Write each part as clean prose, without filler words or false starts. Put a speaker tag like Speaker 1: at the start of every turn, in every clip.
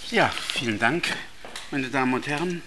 Speaker 1: Ja, vielen Dank, meine Damen und Herren.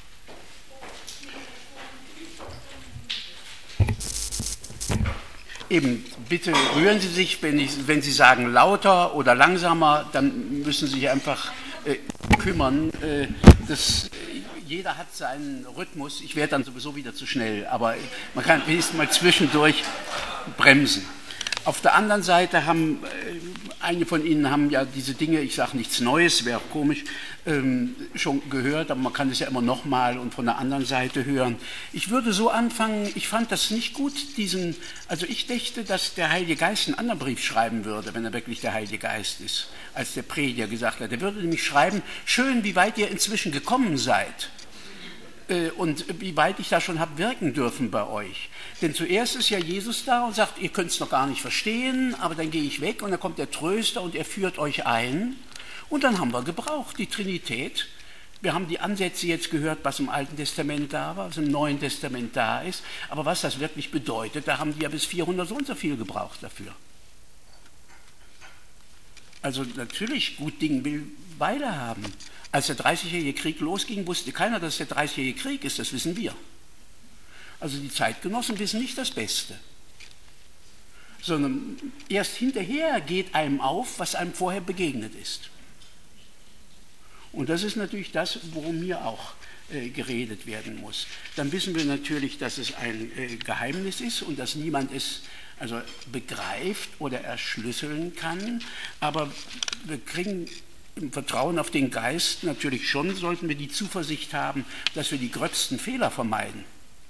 Speaker 1: Eben, bitte rühren Sie sich, wenn Sie sagen lauter oder langsamer, dann müssen Sie sich einfach kümmern. Jeder hat seinen Rhythmus, ich werde dann sowieso wieder zu schnell, aber man kann wenigstens mal zwischendurch bremsen. Auf der anderen Seite haben einige von Ihnen haben ja diese Dinge, ich sage nichts Neues, wäre auch komisch, schon gehört, aber man kann es ja immer nochmal und von der anderen Seite hören. Ich würde so anfangen, ich fand das nicht gut, also ich dächte, dass der Heilige Geist einen anderen Brief schreiben würde, wenn er wirklich der Heilige Geist ist, als der Prediger gesagt hat. Er würde nämlich schreiben, schön, wie weit ihr inzwischen gekommen seid. Und wie weit ich da schon habe wirken dürfen bei euch. Denn zuerst ist ja Jesus da und sagt, ihr könnt es noch gar nicht verstehen, aber dann gehe ich weg und dann kommt der Tröster und er führt euch ein. Und dann haben wir gebraucht, die Trinität. Wir haben die Ansätze jetzt gehört, was im Alten Testament da war, was im Neuen Testament da ist. Aber was das wirklich bedeutet, da haben die ja bis 400 so und so viel gebraucht dafür. Also natürlich, gut Ding will Weile haben. Als der 30-jährige Krieg losging, wusste keiner, dass es der 30-jährige Krieg ist, das wissen wir. Also die Zeitgenossen wissen nicht das Beste. Sondern erst hinterher geht einem auf, was einem vorher begegnet ist. Und das ist natürlich das, worum hier auch geredet werden muss. Dann wissen wir natürlich, dass es ein Geheimnis ist und dass niemand es also begreift oder erschlüsseln kann, aber wir kriegen im Vertrauen auf den Geist natürlich schon, sollten wir die Zuversicht haben, dass wir die gröbsten Fehler vermeiden.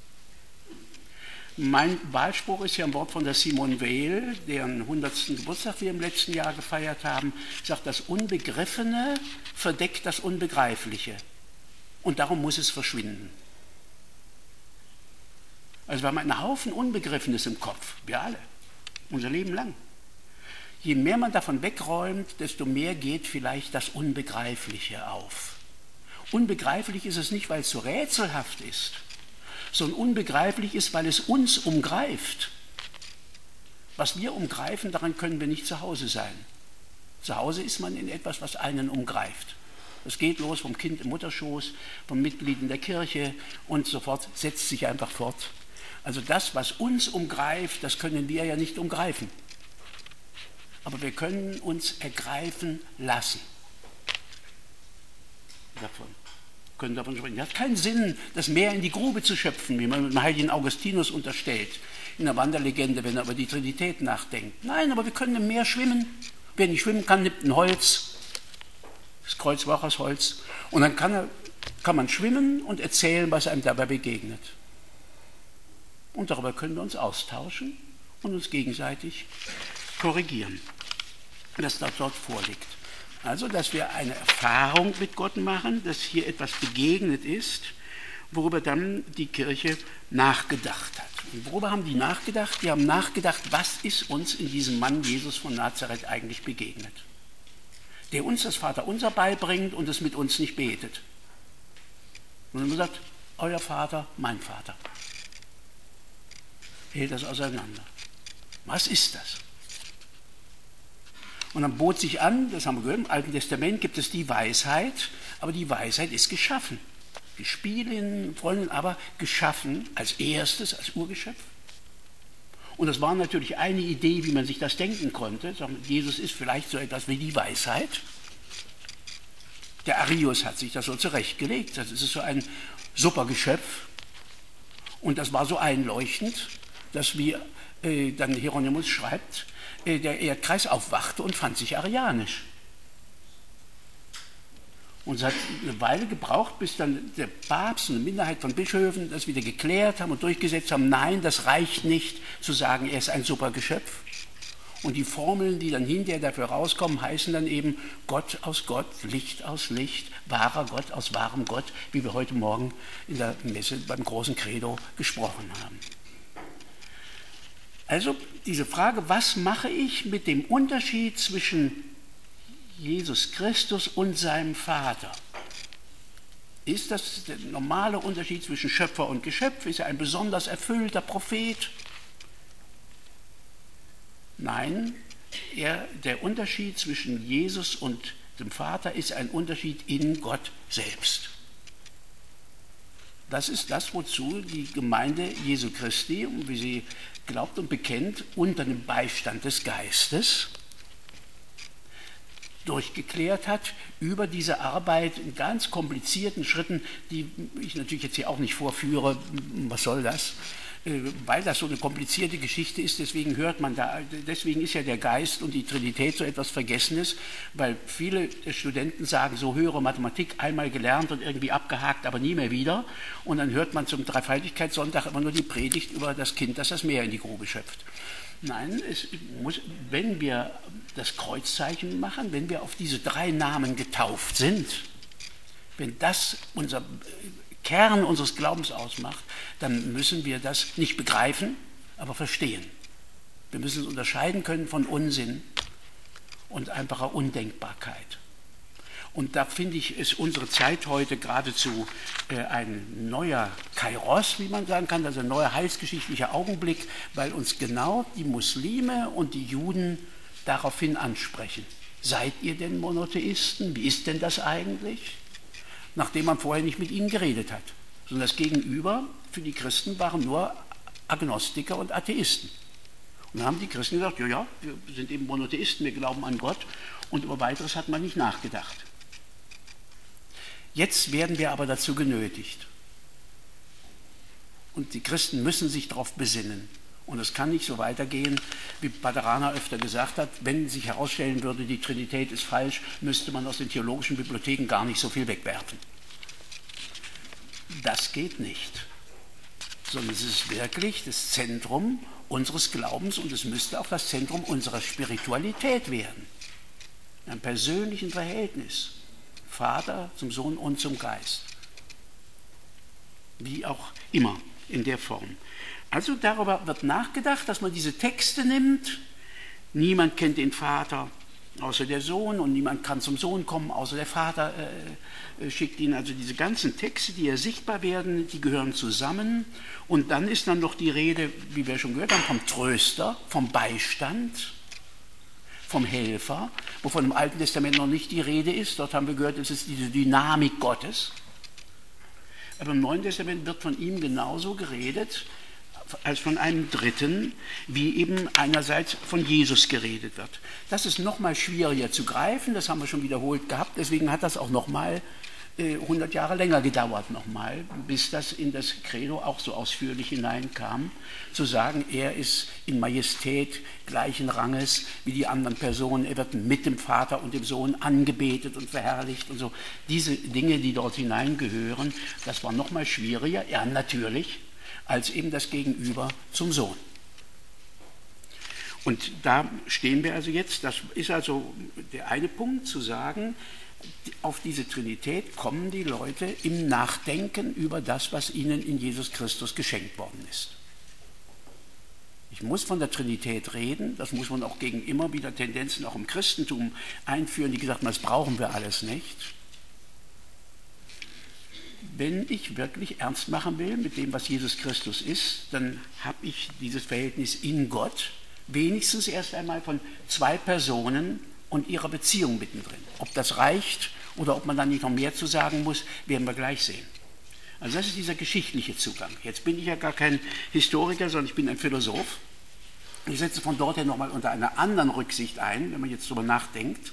Speaker 1: Mein Wahlspruch ist ja ein Wort von der Simone Weil, deren 100. Geburtstag wir im letzten Jahr gefeiert haben, sagt, das Unbegriffene verdeckt das Unbegreifliche und darum muss es verschwinden. Also wir haben einen Haufen Unbegriffenes im Kopf, wir alle, unser Leben lang. Je mehr man davon wegräumt, desto mehr geht vielleicht das Unbegreifliche auf. Unbegreiflich ist es nicht, weil es so rätselhaft ist, sondern unbegreiflich ist, weil es uns umgreift. Was wir umgreifen, daran können wir nicht zu Hause sein. Zu Hause ist man in etwas, was einen umgreift. Das geht los vom Kind im Mutterschoß, vom Mitglied in der Kirche und so fort, setzt sich einfach fort. Also das, was uns umgreift, das können wir ja nicht umgreifen. Aber wir können uns ergreifen lassen. Können davon sprechen. Es hat keinen Sinn, das Meer in die Grube zu schöpfen, wie man mit dem heiligen Augustinus unterstellt, in der Wanderlegende, wenn er über die Trinität nachdenkt. Nein, aber wir können im Meer schwimmen. Wer nicht schwimmen kann, nimmt ein Holz, das Kreuz war auch aus Holz, und dann kann man schwimmen und erzählen, was einem dabei begegnet. Und darüber können wir uns austauschen und uns gegenseitig korrigieren, das dort vorliegt. Also, dass wir eine Erfahrung mit Gott machen, dass hier etwas begegnet ist, worüber dann die Kirche nachgedacht hat. Und worüber haben die nachgedacht? Die haben nachgedacht, was ist uns in diesem Mann Jesus von Nazareth eigentlich begegnet, der uns das Vaterunser beibringt und es mit uns nicht betet. Und dann haben wir gesagt, euer Vater, mein Vater. Hält das auseinander. Was ist das? Und dann bot sich an, das haben wir gehört, im Alten Testament gibt es die Weisheit, aber die Weisheit ist geschaffen. Gespielin, Freundin, aber geschaffen als erstes, als Urgeschöpf. Und das war natürlich eine Idee, wie man sich das denken konnte. Jesus ist vielleicht so etwas wie die Weisheit. Der Arius hat sich das so zurechtgelegt. Das ist so ein super Geschöpf. Und das war so einleuchtend, dass, wie dann Hieronymus schreibt, der Erdkreis aufwachte und fand sich arianisch. Und es hat eine Weile gebraucht, bis dann der Papst und eine Minderheit von Bischöfen das wieder geklärt haben und durchgesetzt haben, nein, das reicht nicht zu sagen, er ist ein super Geschöpf. Und die Formeln, die dann hinterher dafür rauskommen, heißen dann eben Gott aus Gott, Licht aus Licht, wahrer Gott aus wahrem Gott, wie wir heute Morgen in der Messe beim großen Credo gesprochen haben. Also diese Frage, was mache ich mit dem Unterschied zwischen Jesus Christus und seinem Vater? Ist das der normale Unterschied zwischen Schöpfer und Geschöpf? Ist er ein besonders erfüllter Prophet? Nein, der Unterschied zwischen Jesus und dem Vater ist ein Unterschied in Gott selbst. Das ist das, wozu die Gemeinde Jesu Christi, wie sie glaubt und bekennt, unter dem Beistand des Geistes durchgeklärt hat über diese Arbeit in ganz komplizierten Schritten, die ich natürlich jetzt hier auch nicht vorführe. Was soll das? Weil das so eine komplizierte Geschichte ist, deswegen hört man da, deswegen ist ja der Geist und die Trinität so etwas Vergessenes, weil viele Studenten sagen, so höhere Mathematik, einmal gelernt und irgendwie abgehakt, aber nie mehr wieder, und dann hört man zum Dreifaltigkeitssonntag immer nur die Predigt über das Kind, das das Meer in die Grube schöpft. Nein, es muss, wenn wir das Kreuzzeichen machen, wenn wir auf diese 3 Namen getauft sind, wenn das unser Kern unseres Glaubens ausmacht, dann müssen wir das nicht begreifen, aber verstehen. Wir müssen es unterscheiden können von Unsinn und einfacher Undenkbarkeit. Und da finde ich, ist unsere Zeit heute geradezu ein neuer Kairos, wie man sagen kann, also ein neuer heilsgeschichtlicher Augenblick, weil uns genau die Muslime und die Juden daraufhin ansprechen. Seid ihr denn Monotheisten? Wie ist denn das eigentlich? Nachdem man vorher nicht mit ihnen geredet hat. Sondern das Gegenüber für die Christen waren nur Agnostiker und Atheisten. Und dann haben die Christen gesagt, ja, wir sind eben Monotheisten, wir glauben an Gott, und über Weiteres hat man nicht nachgedacht. Jetzt werden wir aber dazu genötigt. Und die Christen müssen sich darauf besinnen. Und es kann nicht so weitergehen, wie Paderana öfter gesagt hat, wenn sich herausstellen würde, die Trinität ist falsch, müsste man aus den theologischen Bibliotheken gar nicht so viel wegwerfen. Das geht nicht. Sondern es ist wirklich das Zentrum unseres Glaubens und es müsste auch das Zentrum unserer Spiritualität werden. In einem persönlichen Verhältnis. Vater zum Sohn und zum Geist. Wie auch immer in der Form. Also darüber wird nachgedacht, dass man diese Texte nimmt. Niemand kennt den Vater außer der Sohn und niemand kann zum Sohn kommen, außer der Vater schickt ihn. Also diese ganzen Texte, die hier sichtbar werden, die gehören zusammen. Und dann ist dann noch die Rede, wie wir schon gehört haben, vom Tröster, vom Beistand, vom Helfer, wovon im Alten Testament noch nicht die Rede ist. Dort haben wir gehört, es ist diese Dynamik Gottes. Aber im Neuen Testament wird von ihm genauso geredet, als von einem Dritten, wie eben einerseits von Jesus geredet wird. Das ist noch mal schwieriger zu greifen, das haben wir schon wiederholt gehabt, deswegen hat das auch noch mal 100 Jahre länger gedauert, noch mal, bis das in das Credo auch so ausführlich hineinkam, zu sagen, er ist in Majestät gleichen Ranges wie die anderen Personen, er wird mit dem Vater und dem Sohn angebetet und verherrlicht und so. Diese Dinge, die dort hineingehören, das war noch mal schwieriger, ja natürlich, als eben das Gegenüber zum Sohn. Und da stehen wir also jetzt, das ist also der eine Punkt, zu sagen, auf diese Trinität kommen die Leute im Nachdenken über das, was ihnen in Jesus Christus geschenkt worden ist. Ich muss von der Trinität reden, das muss man auch gegen immer wieder Tendenzen auch im Christentum einführen, die gesagt haben, das brauchen wir alles nicht. Wenn ich wirklich ernst machen will mit dem, was Jesus Christus ist, dann habe ich dieses Verhältnis in Gott wenigstens erst einmal von 2 Personen und ihrer Beziehung mittendrin. Ob das reicht oder ob man dann nicht noch mehr zu sagen muss, werden wir gleich sehen. Also das ist dieser geschichtliche Zugang. Jetzt bin ich ja gar kein Historiker, sondern ich bin ein Philosoph. Ich setze von dort her nochmal unter einer anderen Rücksicht ein, wenn man jetzt darüber nachdenkt.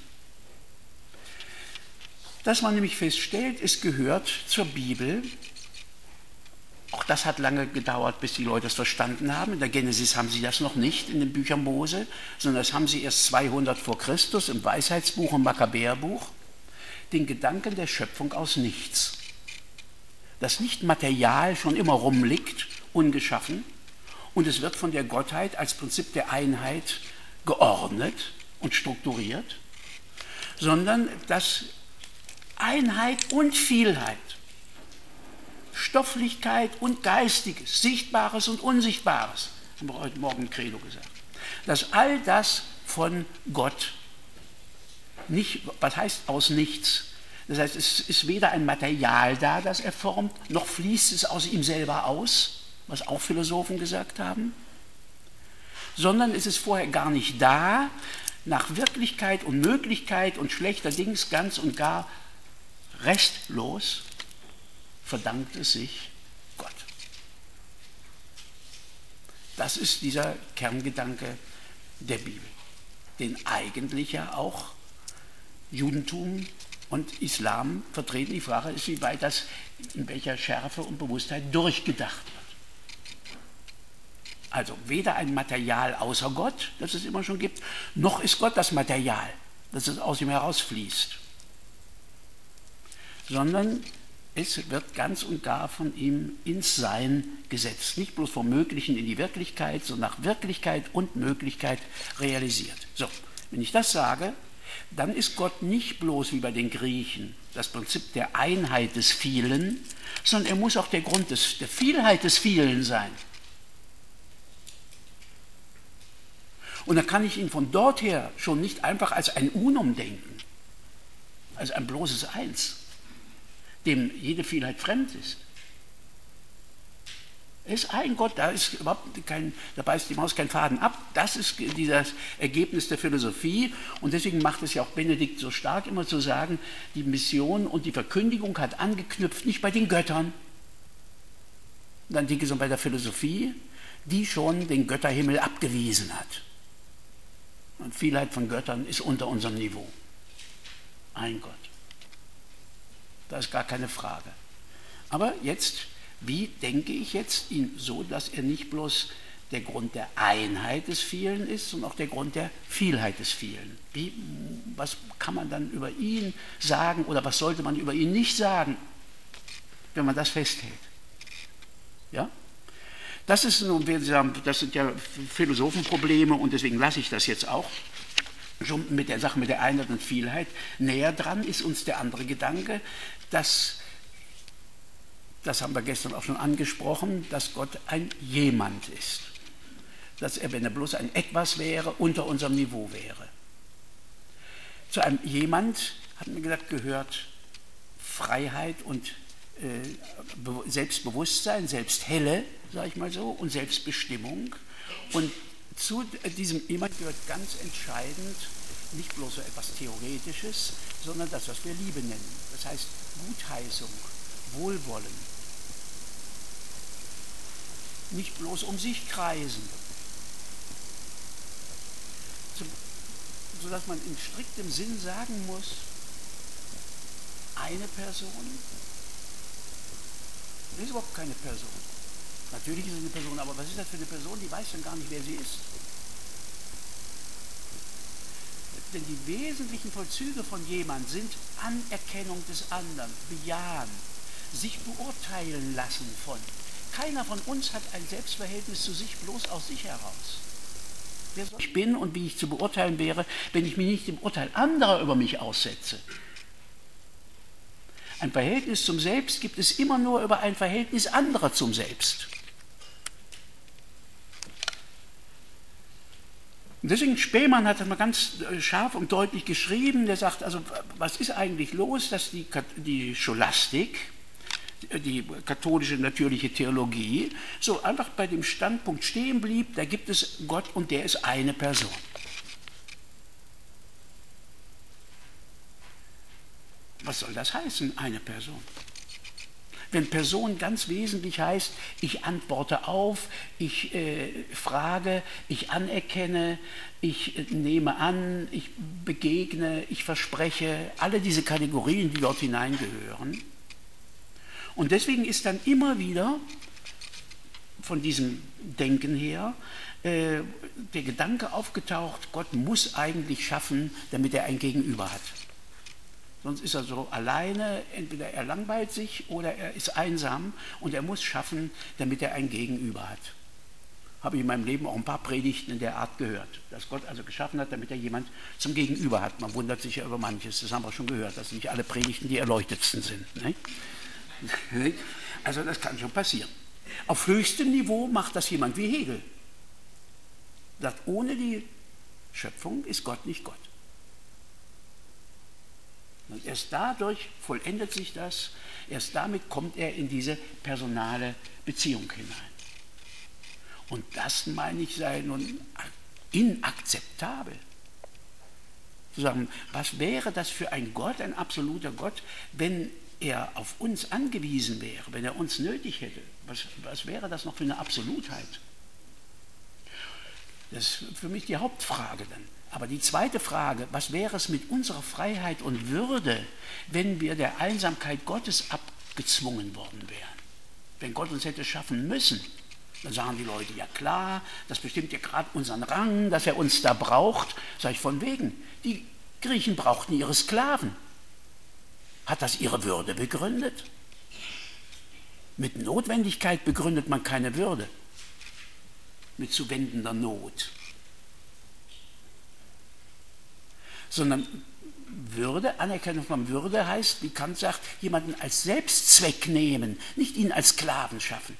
Speaker 1: Dass man nämlich feststellt, es gehört zur Bibel, auch das hat lange gedauert, bis die Leute das verstanden haben. In der Genesis haben sie das noch nicht in den Büchern Mose, sondern das haben sie erst 200 vor Christus im Weisheitsbuch und Makkabäerbuch, den Gedanken der Schöpfung aus nichts. Dass nicht Material schon immer rumliegt, ungeschaffen, und es wird von der Gottheit als Prinzip der Einheit geordnet und strukturiert, sondern dass Einheit und Vielheit, Stofflichkeit und Geistiges, Sichtbares und Unsichtbares, haben wir heute Morgen im Credo gesagt, dass all das von Gott, nicht, was heißt aus nichts, das heißt, es ist weder ein Material da, das er formt, noch fließt es aus ihm selber aus, was auch Philosophen gesagt haben, sondern es ist vorher gar nicht da, nach Wirklichkeit und Möglichkeit und schlechterdings ganz und gar restlos verdankt es sich Gott. Das ist dieser Kerngedanke der Bibel, den eigentlich ja auch Judentum und Islam vertreten. Die Frage ist, wie weit das in welcher Schärfe und Bewusstheit durchgedacht wird. Also weder ein Material außer Gott, das es immer schon gibt, noch ist Gott das Material, das es aus ihm herausfließt, sondern es wird ganz und gar von ihm ins Sein gesetzt. Nicht bloß vom Möglichen in die Wirklichkeit, sondern nach Wirklichkeit und Möglichkeit realisiert. So, wenn ich das sage, dann ist Gott nicht bloß wie bei den Griechen das Prinzip der Einheit des Vielen, sondern er muss auch der Grund der Vielheit des Vielen sein. Und dann kann ich ihn von dort her schon nicht einfach als ein Unum denken, als ein bloßes Eins, dem jede Vielheit fremd ist. Er ist ein Gott, da beißt die Maus keinen Faden ab. Das ist das Ergebnis der Philosophie. Und deswegen macht es ja auch Benedikt so stark, immer zu sagen, die Mission und die Verkündigung hat angeknüpft, nicht bei den Göttern, dann denke ich so bei der Philosophie, die schon den Götterhimmel abgewiesen hat. Und Vielheit von Göttern ist unter unserem Niveau. Ein Gott. Da ist gar keine Frage. Aber jetzt, wie denke ich jetzt ihn so, dass er nicht bloß der Grund der Einheit des Vielen ist, sondern auch der Grund der Vielheit des Vielen? Was kann man dann über ihn sagen oder was sollte man über ihn nicht sagen, wenn man das festhält? Ja? Das ist nun, das sind ja Philosophenprobleme und deswegen lasse ich das jetzt auch. Schon mit der Sache mit der Einheit und Vielheit näher dran ist uns der andere Gedanke, dass, das haben wir gestern auch schon angesprochen, dass Gott ein Jemand ist. Dass er, wenn er bloß ein Etwas wäre, unter unserem Niveau wäre. Zu einem Jemand, hat man gesagt, gehört Freiheit und Selbstbewusstsein, Selbsthelle, sage ich mal so, und Selbstbestimmung. Und zu diesem Jemand gehört ganz entscheidend nicht bloß so etwas Theoretisches, sondern das, was wir Liebe nennen. Das heißt Gutheißung, Wohlwollen. Nicht bloß um sich kreisen. Sodass man in striktem Sinn sagen muss, eine Person ist überhaupt keine Person. Natürlich ist es eine Person, aber was ist das für eine Person, die weiß dann gar nicht, wer sie ist. Denn die wesentlichen Vollzüge von jemand sind Anerkennung des anderen, Bejahen, sich beurteilen lassen von. Keiner von uns hat ein Selbstverhältnis zu sich bloß aus sich heraus. Wer ich bin und wie ich zu beurteilen wäre, wenn ich mich nicht dem Urteil anderer über mich aussetze. Ein Verhältnis zum Selbst gibt es immer nur über ein Verhältnis anderer zum Selbst. Und deswegen, Spähmann hat das mal ganz scharf und deutlich geschrieben, der sagt, also was ist eigentlich los, dass die Scholastik, die katholische natürliche Theologie, so einfach bei dem Standpunkt stehen blieb, da gibt es Gott und der ist eine Person. Was soll das heißen, eine Person? Wenn Person ganz wesentlich heißt, ich antworte auf, ich frage, ich anerkenne, ich nehme an, ich begegne, ich verspreche, alle diese Kategorien, die dort hineingehören. Und deswegen ist dann immer wieder von diesem Denken her der Gedanke aufgetaucht, Gott muss eigentlich schaffen, damit er ein Gegenüber hat. Sonst ist er so alleine, entweder er langweilt sich oder er ist einsam und er muss schaffen, damit er ein Gegenüber hat. Habe ich in meinem Leben auch ein paar Predigten in der Art gehört, dass Gott also geschaffen hat, damit er jemand zum Gegenüber hat. Man wundert sich ja über manches, das haben wir schon gehört, dass nicht alle Predigten die erleuchtetsten sind. Ne? Also das kann schon passieren. Auf höchstem Niveau macht das jemand wie Hegel. Sagt, ohne die Schöpfung ist Gott nicht Gott. Und erst dadurch vollendet sich das, erst damit kommt er in diese personale Beziehung hinein. Und das, meine ich, sei nun inakzeptabel. Zu sagen, was wäre das für ein Gott, ein absoluter Gott, wenn er auf uns angewiesen wäre, wenn er uns nötig hätte? Was wäre das noch für eine Absolutheit? Das ist für mich die Hauptfrage dann. Aber die zweite Frage, was wäre es mit unserer Freiheit und Würde, wenn wir der Einsamkeit Gottes abgezwungen worden wären? Wenn Gott uns hätte schaffen müssen, dann sagen die Leute, ja klar, das bestimmt ja gerade unseren Rang, dass er uns da braucht. Sag ich, von wegen. Die Griechen brauchten ihre Sklaven. Hat das ihre Würde begründet? Mit Notwendigkeit begründet man keine Würde. Mit zuwendender Not. Sondern Würde, Anerkennung von Würde heißt, wie Kant sagt, jemanden als Selbstzweck nehmen, nicht ihn als Sklaven schaffen.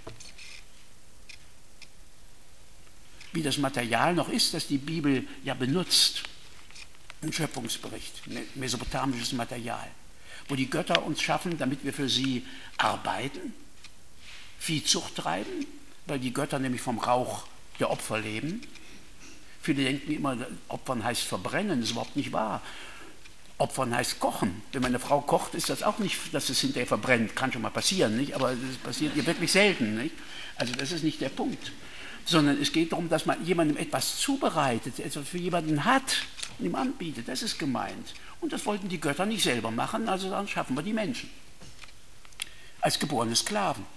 Speaker 1: Wie das Material noch ist, das die Bibel ja benutzt, ein Schöpfungsbericht, mesopotamisches Material, wo die Götter uns schaffen, damit wir für sie arbeiten, Viehzucht treiben, weil die Götter nämlich vom Rauch der Opfer leben. Viele denken immer, Opfern heißt verbrennen, das ist überhaupt nicht wahr. Opfern heißt kochen. Wenn meine Frau kocht, ist das auch nicht, dass es hinterher verbrennt. Kann schon mal passieren, nicht? Aber das passiert ihr wirklich selten. Nicht? Also das ist nicht der Punkt. Sondern es geht darum, dass man jemandem etwas zubereitet, etwas für jemanden hat und ihm anbietet. Das ist gemeint. Und das wollten die Götter nicht selber machen, also dann schaffen wir die Menschen. Als geborene Sklaven.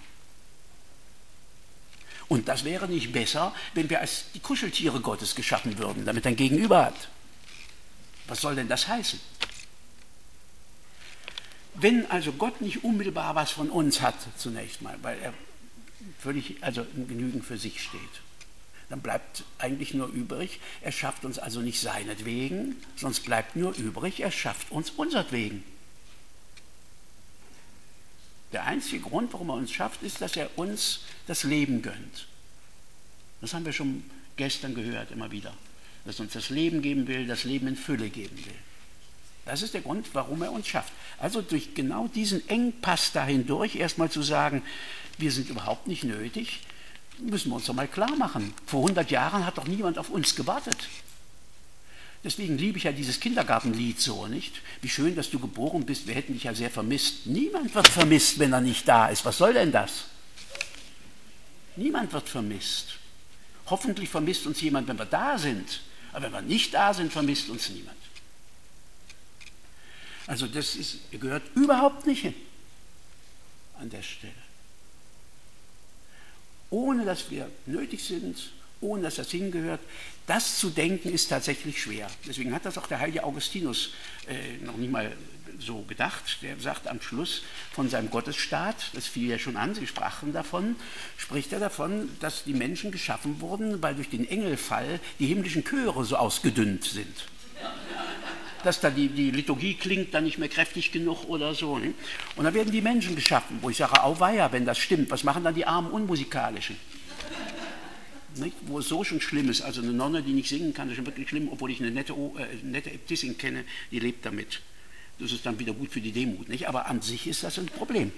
Speaker 1: Und das wäre nicht besser, wenn wir als die Kuscheltiere Gottes geschaffen würden, damit er ein Gegenüber hat. Was soll denn das heißen? Wenn also Gott nicht unmittelbar was von uns hat, zunächst mal, weil er völlig, also in Genügen für sich steht, dann bleibt eigentlich nur übrig, er schafft uns also nicht seinetwegen, sonst bleibt nur übrig, er schafft uns unsertwegen. Der einzige Grund, warum er uns schafft, ist, dass er uns das Leben gönnt. Das haben wir schon gestern gehört, immer wieder. Dass er uns das Leben geben will, das Leben in Fülle geben will. Das ist der Grund, warum er uns schafft. Also durch genau diesen Engpass da hindurch erstmal zu sagen, wir sind überhaupt nicht nötig, müssen wir uns doch mal klar machen. Vor 100 Jahren hat doch niemand auf uns gewartet. Deswegen liebe ich ja dieses Kindergartenlied so, nicht? Wie schön, dass du geboren bist, wir hätten dich ja sehr vermisst. Niemand wird vermisst, wenn er nicht da ist. Was soll denn das? Niemand wird vermisst. Hoffentlich vermisst uns jemand, wenn wir da sind. Aber wenn wir nicht da sind, vermisst uns niemand. Also das gehört überhaupt nicht hin an der Stelle. Ohne dass wir nötig sind, ohne dass das hingehört, das zu denken ist tatsächlich schwer. Deswegen hat das auch der heilige Augustinus noch nicht mal so gedacht. Der sagt am Schluss von seinem Gottesstaat, das fiel ja schon an, Sie sprachen davon, spricht er davon, dass die Menschen geschaffen wurden, weil durch den Engelfall die himmlischen Chöre so ausgedünnt sind. Dass da die Liturgie klingt dann nicht mehr kräftig genug oder so. Ne? Und dann werden die Menschen geschaffen, wo ich sage, auweia, wenn das stimmt, was machen dann die armen Unmusikalischen? Nicht? Wo es so schon schlimm ist, also eine Nonne, die nicht singen kann, ist schon wirklich schlimm, obwohl ich eine nette Äbtissin kenne, die lebt damit. Das ist dann wieder gut für die Demut, nicht? Aber an sich ist das ein Problem.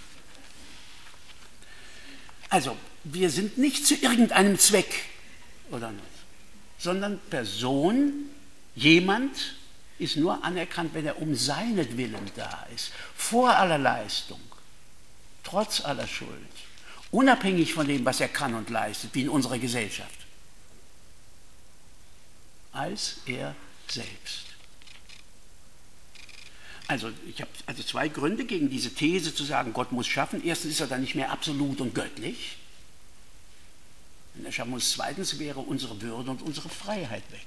Speaker 1: Also, wir sind nicht zu irgendeinem Zweck, oder nicht, sondern Person, jemand ist nur anerkannt, wenn er um seinetwillen da ist, vor aller Leistung, trotz aller Schuld. Unabhängig von dem, was er kann und leistet, wie in unserer Gesellschaft. Als er selbst. Also ich habe also zwei Gründe gegen diese These zu sagen, Gott muss schaffen. Erstens ist er dann nicht mehr absolut und göttlich. Wenn er schaffen muss, zweitens wäre unsere Würde und unsere Freiheit weg.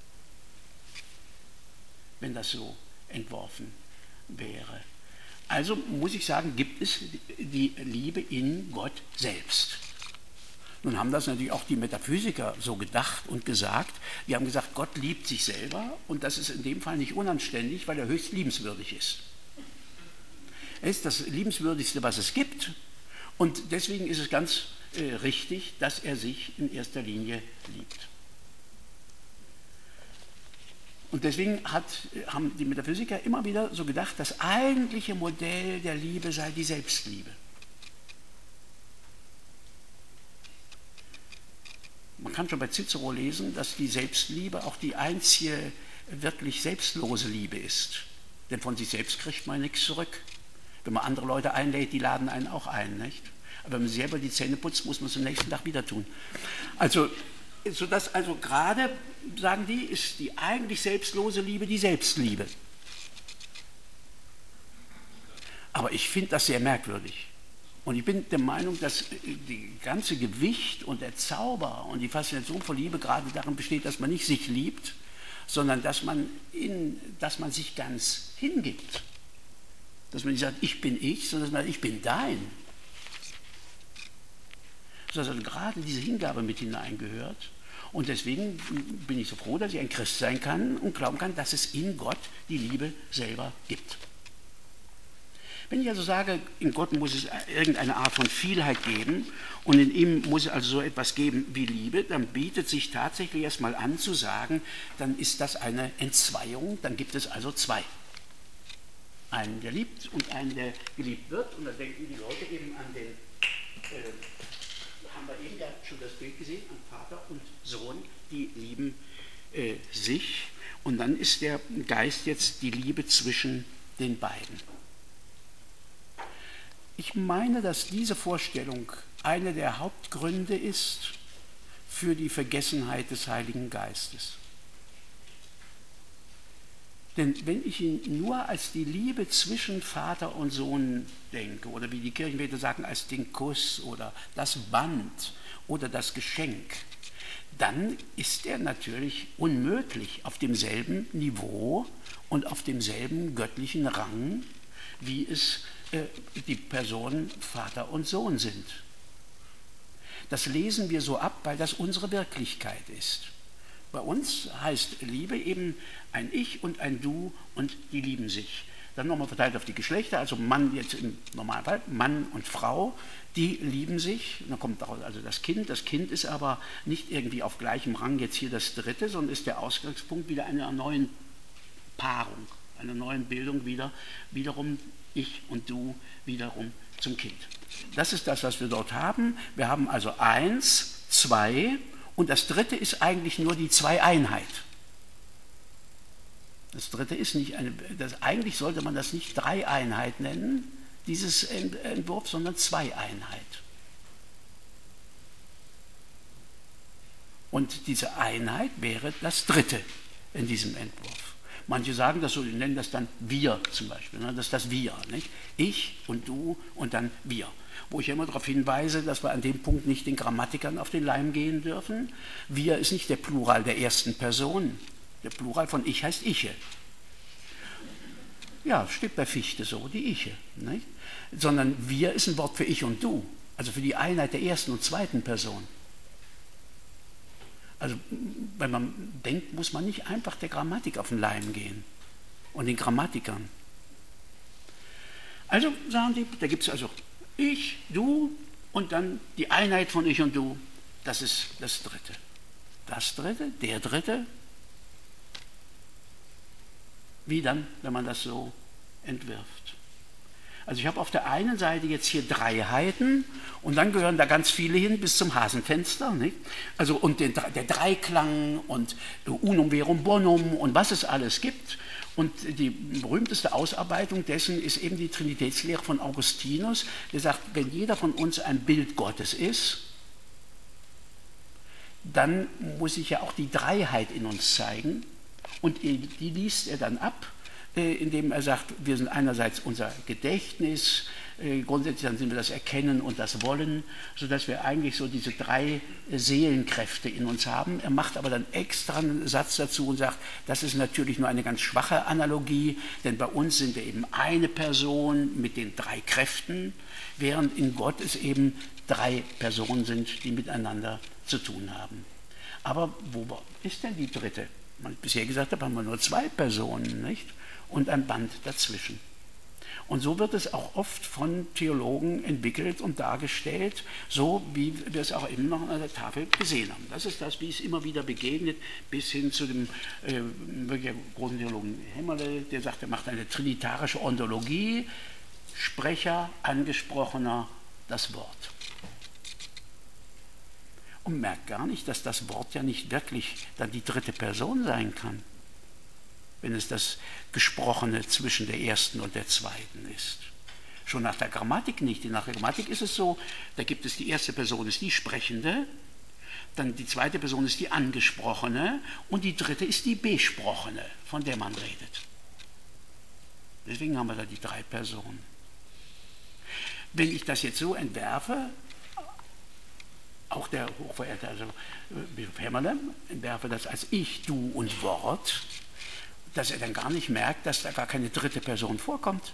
Speaker 1: Wenn das so entworfen wäre. Also muss ich sagen, gibt es die Liebe in Gott selbst. Nun haben das natürlich auch die Metaphysiker so gedacht und gesagt. Die haben gesagt, Gott liebt sich selber und das ist in dem Fall nicht unanständig, weil er höchst liebenswürdig ist. Er ist das Liebenswürdigste, was es gibt und deswegen ist es ganz richtig, dass er sich in erster Linie liebt. Und deswegen haben die Metaphysiker immer wieder so gedacht, das eigentliche Modell der Liebe sei die Selbstliebe. Man kann schon bei Cicero lesen, dass die Selbstliebe auch die einzige wirklich selbstlose Liebe ist. Denn von sich selbst kriegt man nichts zurück. Wenn man andere Leute einlädt, die laden einen auch ein, nicht? Aber wenn man selber die Zähne putzt, muss man es am nächsten Tag wieder tun. Also, sodass also gerade, sagen die, ist die eigentlich selbstlose Liebe die Selbstliebe. Aber ich finde das sehr merkwürdig. Und ich bin der Meinung, dass die ganze Gewicht und der Zauber und die Faszination von Liebe gerade darin besteht, dass man nicht sich liebt, sondern dass man sich ganz hingibt. Dass man nicht sagt, ich bin ich, sondern dass man sagt, ich bin dein. Dass also gerade diese Hingabe mit hineingehört. Und deswegen bin ich so froh, dass ich ein Christ sein kann und glauben kann, dass es in Gott die Liebe selber gibt. Wenn ich also sage, in Gott muss es irgendeine Art von Vielheit geben und in ihm muss es also so etwas geben wie Liebe, dann bietet sich tatsächlich erstmal an zu sagen, dann ist das eine Entzweiung, dann gibt es also zwei. Einen, der liebt und einen, der geliebt wird. Und da denken die Leute eben an den, haben wir eben ja schon das Bild gesehen, an Vater und Sohn, die lieben sich. Und dann ist der Geist jetzt die Liebe zwischen den beiden. Ich meine, dass diese Vorstellung eine der Hauptgründe ist für die Vergessenheit des Heiligen Geistes. Denn wenn ich ihn nur als die Liebe zwischen Vater und Sohn denke, oder wie die Kirchenväter sagen, als den Kuss oder das Band oder das Geschenk, dann ist er natürlich unmöglich auf demselben Niveau und auf demselben göttlichen Rang, wie es die Personen Vater und Sohn sind. Das lesen wir so ab, weil das unsere Wirklichkeit ist. Bei uns heißt Liebe eben ein Ich und ein Du und die lieben sich. Dann nochmal verteilt auf die Geschlechter, also Mann jetzt im Normalfall, Mann und Frau, die lieben sich. Und dann kommt also das Kind. Das Kind ist aber nicht irgendwie auf gleichem Rang jetzt hier das Dritte, sondern ist der Ausgangspunkt wieder einer neuen Paarung, einer neuen Bildung wiederum ich und du wiederum zum Kind. Das ist das, was wir dort haben. Wir haben also 1, 2 und das Dritte ist eigentlich nur die Zweieinheit. Das Dritte ist nicht eigentlich sollte man das nicht Dreieinheit nennen, dieses Entwurf, sondern Zweieinheit. Und diese Einheit wäre das Dritte in diesem Entwurf. Manche sagen das so, die nennen das dann wir zum Beispiel, ne? Das ist das wir, nicht? Ich und du und dann wir. Wo ich immer darauf hinweise, dass wir an dem Punkt nicht den Grammatikern auf den Leim gehen dürfen. Wir ist nicht der Plural der ersten Person. Der Plural von ich heißt Iche. Ja, steht bei Fichte so, die Iche. Nicht? Sondern wir ist ein Wort für ich und du, also für die Einheit der ersten und zweiten Person. Also wenn man denkt, muss man nicht einfach der Grammatik auf den Leim gehen und den Grammatikern. Also sagen die, da gibt es also ich, du und dann die Einheit von ich und du, das ist das Dritte. Das Dritte, der Dritte, wie dann, wenn man das so entwirft. Also ich habe auf der einen Seite jetzt hier Dreiheiten und dann gehören da ganz viele hin bis zum Hasenfenster. Nicht? Also und der Dreiklang und Unum Verum Bonum und was es alles gibt. Und die berühmteste Ausarbeitung dessen ist eben die Trinitätslehre von Augustinus, der sagt, wenn jeder von uns ein Bild Gottes ist, dann muss sich ja auch die Dreiheit in uns zeigen und die liest er dann ab, indem er sagt, wir sind einerseits unser Gedächtnis, grundsätzlich dann sind wir das Erkennen und das Wollen, sodass wir eigentlich so diese drei Seelenkräfte in uns haben. Er macht aber dann extra einen Satz dazu und sagt, das ist natürlich nur eine ganz schwache Analogie, denn bei uns sind wir eben eine Person mit den drei Kräften, während in Gott es eben drei Personen sind, die miteinander zu tun haben. Aber wo ist denn die dritte? Man hat bisher gesagt, da haben wir nur zwei Personen, nicht? Und ein Band dazwischen. Und so wird es auch oft von Theologen entwickelt und dargestellt, so wie wir es auch immer noch an der Tafel gesehen haben. Das ist das, wie es immer wieder begegnet, bis hin zu dem wirklich großen Theologen Hämmerle, der sagt, er macht eine trinitarische Ontologie, Sprecher, Angesprochener, das Wort. Und merkt gar nicht, dass das Wort ja nicht wirklich dann die dritte Person sein kann. wenn es das Gesprochene zwischen der ersten und der zweiten ist. Schon nach der Grammatik nicht. Nach der Grammatik ist es so, da gibt es die erste Person ist die Sprechende, dann die zweite Person ist die Angesprochene und die dritte ist die Besprochene, von der man redet. Deswegen haben wir da die 3 Personen. Wenn ich das jetzt so entwerfe, auch der hochverehrte Bischof Hämmerle entwerfe das als Ich, Du und Wort, dass er dann gar nicht merkt, dass da gar keine dritte Person vorkommt.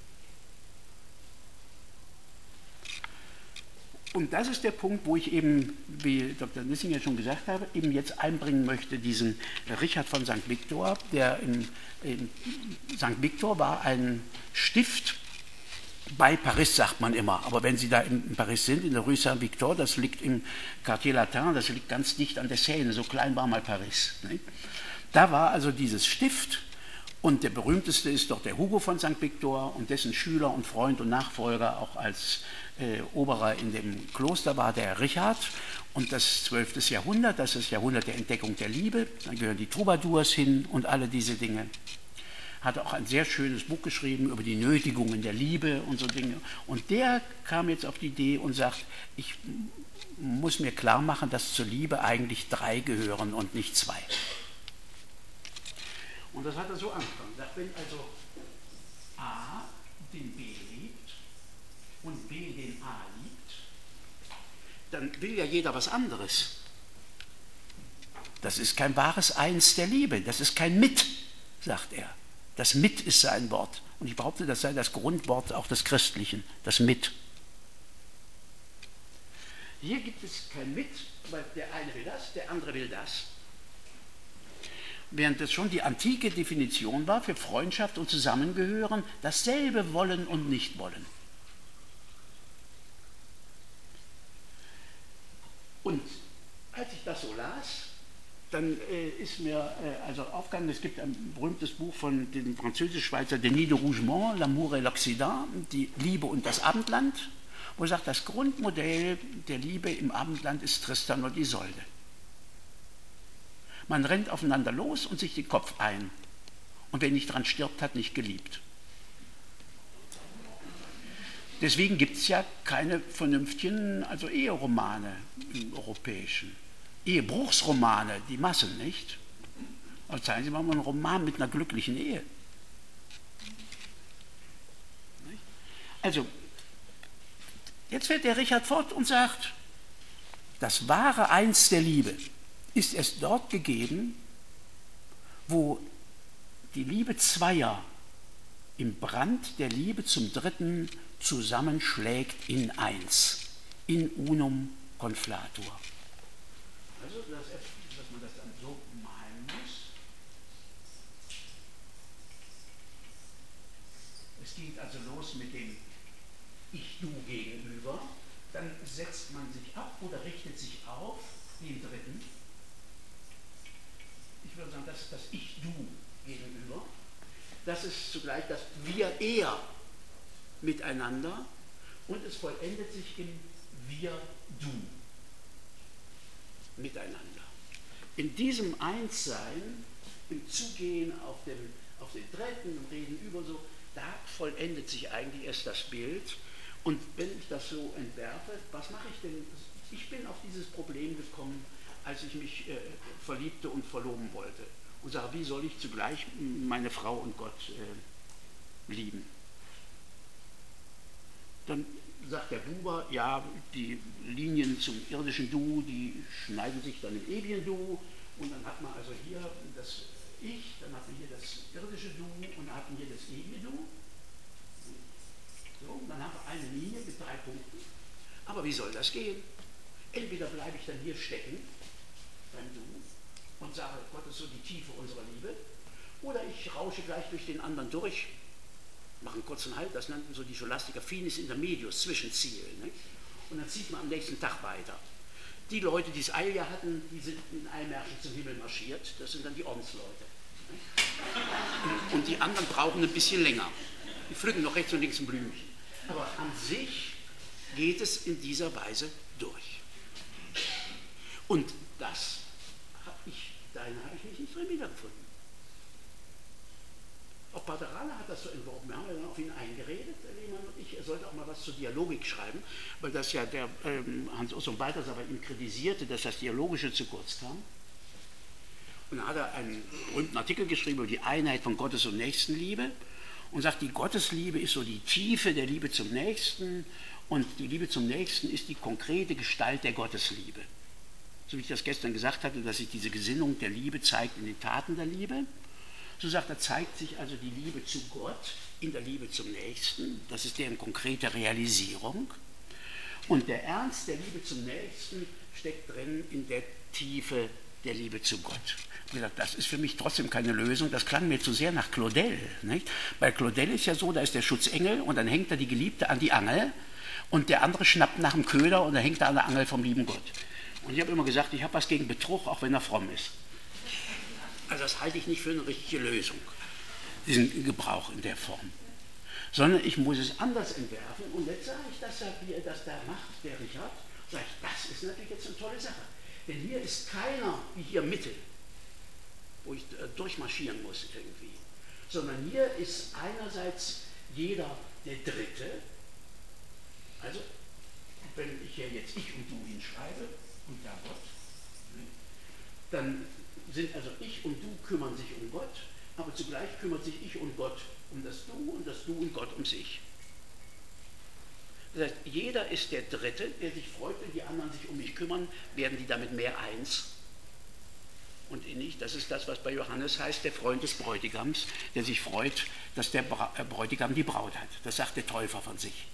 Speaker 1: Und das ist der Punkt, wo ich eben, wie Dr. Nissinger schon gesagt habe, eben jetzt einbringen möchte, diesen Richard von St. Victor, der in St. Victor war ein Stift bei Paris, sagt man immer. Aber wenn Sie da in Paris sind, in der Rue Saint-Victor, das liegt im Quartier Latin, das liegt ganz dicht an der Seine, so klein war mal Paris. Ne? Da war also dieses Stift und der berühmteste ist doch der Hugo von St. Victor und dessen Schüler und Freund und Nachfolger auch als Oberer in dem Kloster war der Richard und das 12. Jahrhundert, das ist das Jahrhundert der Entdeckung der Liebe, da gehören die Troubadours hin und alle diese Dinge. Hat auch ein sehr schönes Buch geschrieben über die Nötigungen der Liebe und so Dinge. Und der kam jetzt auf die Idee und sagt, ich muss mir klar machen, dass zur Liebe eigentlich 3 gehören und nicht 2. Und das hat er so angefangen. Sagt, wenn also A den B liebt und B den A liebt, dann will ja jeder was anderes. Das ist kein wahres Eins der Liebe, das ist kein Mit, sagt er. Das Mit ist sein Wort. Und ich behaupte, das sei das Grundwort auch des Christlichen, das Mit. Hier gibt es kein Mit, weil der eine will das, der andere will das. Während das schon die antike Definition war für Freundschaft und Zusammengehören, dasselbe wollen und nicht wollen. Und als ich das so las, dann ist mir also aufgegangen, es gibt ein berühmtes Buch von dem französisch-Schweizer Denis de Rougemont, L'amour et l'Occident, die Liebe und das Abendland, wo er sagt, das Grundmodell der Liebe im Abendland ist Tristan und Isolde. Man rennt aufeinander los und sich den Kopf ein. Und wer nicht dran stirbt, hat nicht geliebt. Deswegen gibt es ja keine vernünftigen Eheromane im Europäischen. Ehebruchsromane, die Masse nicht. Aber zeigen Sie mal einen Roman mit einer glücklichen Ehe. Also, jetzt fährt der Richard fort und sagt, das wahre Eins der Liebe ist erst dort gegeben, wo die Liebe zweier im Brand der Liebe zum Dritten zusammenschlägt in eins, in unum conflatur. Also, dass man das dann so malen muss. Es geht also los mit dem Ich-Du gegenüber, dann setzt man sich ab oder richtet sich auf den Dritten. Ich würde sagen, das ist das Ich-Du gegenüber. Das ist zugleich das Wir-Er miteinander und es vollendet sich im Wir-Du miteinander. In diesem Einssein, im Zugehen auf den Dritten und Reden über so, da vollendet sich eigentlich erst das Bild. Und wenn ich das so entwerfe, was mache ich denn? Ich bin auf dieses Problem gekommen, als ich mich verliebte und verloben wollte. Und sage, wie soll ich zugleich meine Frau und Gott lieben? Dann sagt der Buber, ja, die Linien zum irdischen Du, die schneiden sich dann im ewigen Du und dann hat man also hier das Ich, dann hat man hier das irdische Du und dann hat man hier das ewige Du. So, und dann haben wir eine Linie mit 3 Punkten. Aber wie soll das gehen? Entweder bleibe ich dann hier stecken beim Du und sage, Gott ist so die Tiefe unserer Liebe, oder ich rausche gleich durch den anderen durch, mache einen kurzen Halt, das nannten so die Scholastiker Finis Intermedius, Zwischenziel. Ne? Und dann zieht man am nächsten Tag weiter. Die Leute, die das Eiljahr hatten, die sind in Eilmärschen zum Himmel marschiert, das sind dann die Ordensleute. Ne? Und die anderen brauchen ein bisschen länger. Die pflücken noch rechts und links ein Blümchen. Aber an sich geht es in dieser Weise durch. Und darin habe ich mich nicht drin wiedergefunden. Auch Pater Rahner hat das so entworfen. Wir haben ja dann auf ihn eingeredet, Lehmann und ich, er sollte auch mal was zur Dialogik schreiben, weil das ja der Hans-Urs Balthasar bei ihm kritisierte, dass das Dialogische zu kurz kam. Und dann hat er einen berühmten Artikel geschrieben über die Einheit von Gottes- und Nächstenliebe und sagt, die Gottesliebe ist so die Tiefe der Liebe zum Nächsten und die Liebe zum Nächsten ist die konkrete Gestalt der Gottesliebe. So wie ich das gestern gesagt hatte, dass sich diese Gesinnung der Liebe zeigt in den Taten der Liebe. So sagt er, zeigt sich also die Liebe zu Gott in der Liebe zum Nächsten. Das ist deren konkrete Realisierung. Und der Ernst der Liebe zum Nächsten steckt drin in der Tiefe der Liebe zu Gott. Ich habe gesagt, das ist für mich trotzdem keine Lösung. Das klang mir zu sehr nach Claudel. Nicht? Bei Claudel ist ja so, da ist der Schutzengel und dann hängt da die Geliebte an die Angel und der andere schnappt nach dem Köder und dann hängt er an der Angel vom lieben Gott. Und ich habe immer gesagt, ich habe was gegen Betrug, auch wenn er fromm ist. Also das halte ich nicht für eine richtige Lösung, diesen Gebrauch in der Form. Sondern ich muss es anders entwerfen und jetzt sage ich, dass wie er das da macht, der Richard, sage ich, das ist natürlich jetzt eine tolle Sache. Denn hier ist keiner wie hier Mitte, wo ich durchmarschieren muss irgendwie, sondern hier ist einerseits jeder der Dritte, also wenn ich hier jetzt ich und du hinschreibe und da Gott, dann sind also ich und du kümmern sich um Gott, aber zugleich kümmert sich ich und Gott um das Du und das Du und Gott um sich. Das heißt, jeder ist der Dritte, der sich freut, wenn die anderen sich um mich kümmern, werden die damit mehr eins und innig. Das ist das, was bei Johannes heißt, der Freund des Bräutigams, der sich freut, dass der Bräutigam die Braut hat. Das sagt der Täufer von sich.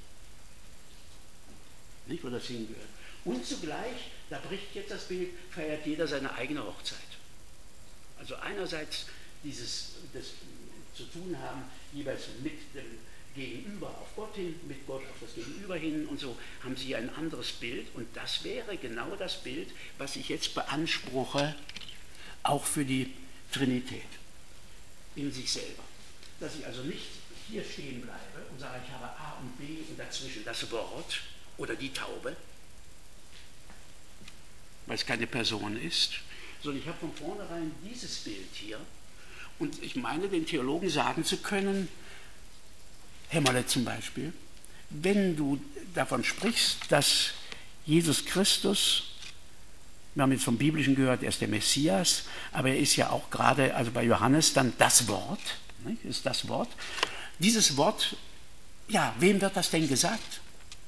Speaker 1: Nicht, wo das hingehört. Und zugleich, da bricht jetzt das Bild, feiert jeder seine eigene Hochzeit. Also einerseits das zu tun haben, jeweils mit dem Gegenüber auf Gott hin, mit Gott auf das Gegenüber hin und so, haben sie ein anderes Bild und das wäre genau das Bild, was ich jetzt beanspruche, auch für die Trinität in sich selber. Dass ich also nicht hier stehen bleibe und sage, ich habe A und B und dazwischen das Wort oder die Taube, weil es keine Person ist, sondern ich habe von vornherein dieses Bild hier und ich meine, den Theologen sagen zu können, Hämmerle zum Beispiel, wenn du davon sprichst, dass Jesus Christus, wir haben jetzt vom Biblischen gehört, er ist der Messias, aber er ist ja auch gerade, also bei Johannes dann das Wort, nicht? Ist das Wort. Dieses Wort, ja, wem wird das denn gesagt?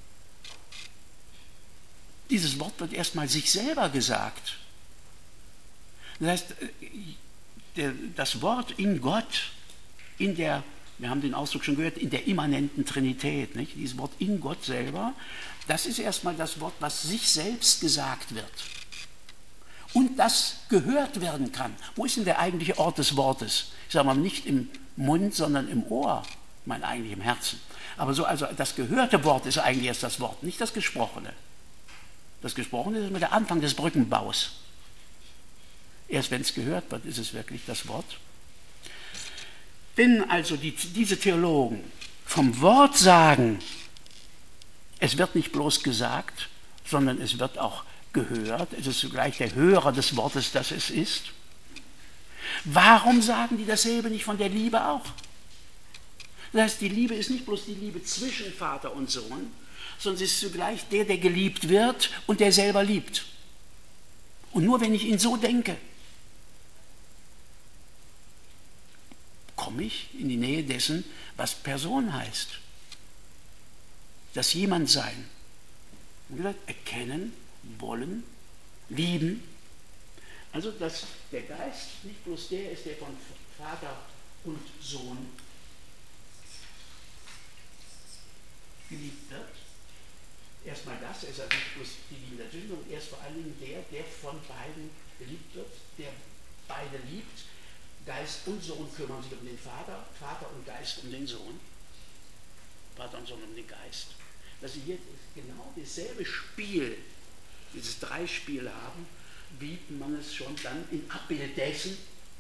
Speaker 1: Dieses Wort wird erstmal sich selber gesagt. Das heißt, das Wort in Gott, in der, wir haben den Ausdruck schon gehört, in der immanenten Trinität, nicht? Dieses Wort in Gott selber, das ist erstmal das Wort, was sich selbst gesagt wird. Und das gehört werden kann. Wo ist denn der eigentliche Ort des Wortes? Ich sage mal, nicht im Mund, sondern im Ohr, mein eigentlich im Herzen. Aber so, also das gehörte Wort ist eigentlich erst das Wort, nicht das Gesprochene. Das Gesprochene ist immer der Anfang des Brückenbaus. Erst wenn es gehört wird, ist es wirklich das Wort. Wenn also diese Theologen vom Wort sagen, es wird nicht bloß gesagt, sondern es wird auch gehört, es ist zugleich der Hörer des Wortes, das es ist. Warum sagen die dasselbe nicht von der Liebe auch? Das heißt, die Liebe ist nicht bloß die Liebe zwischen Vater und Sohn, sondern sie ist zugleich der geliebt wird und der selber liebt. Und nur wenn ich ihn so denke, komme ich in die Nähe dessen, was Person heißt. Das Jemandsein. Und gesagt, erkennen, wollen, lieben. Also, dass der Geist nicht bloß der ist, der von Vater und Sohn geliebt wird. Erstmal das, er ist also nicht bloß die Liebe der Sünde, und er ist vor allen Dingen der von beiden geliebt wird, der beide liebt. Geist und Sohn kümmern sich um den Vater, Vater und Geist um den Sohn, Vater und Sohn um den Geist. Dass sie hier genau dasselbe Spiel, dieses Dreispiel haben, wie man es schon dann in Abbild dessen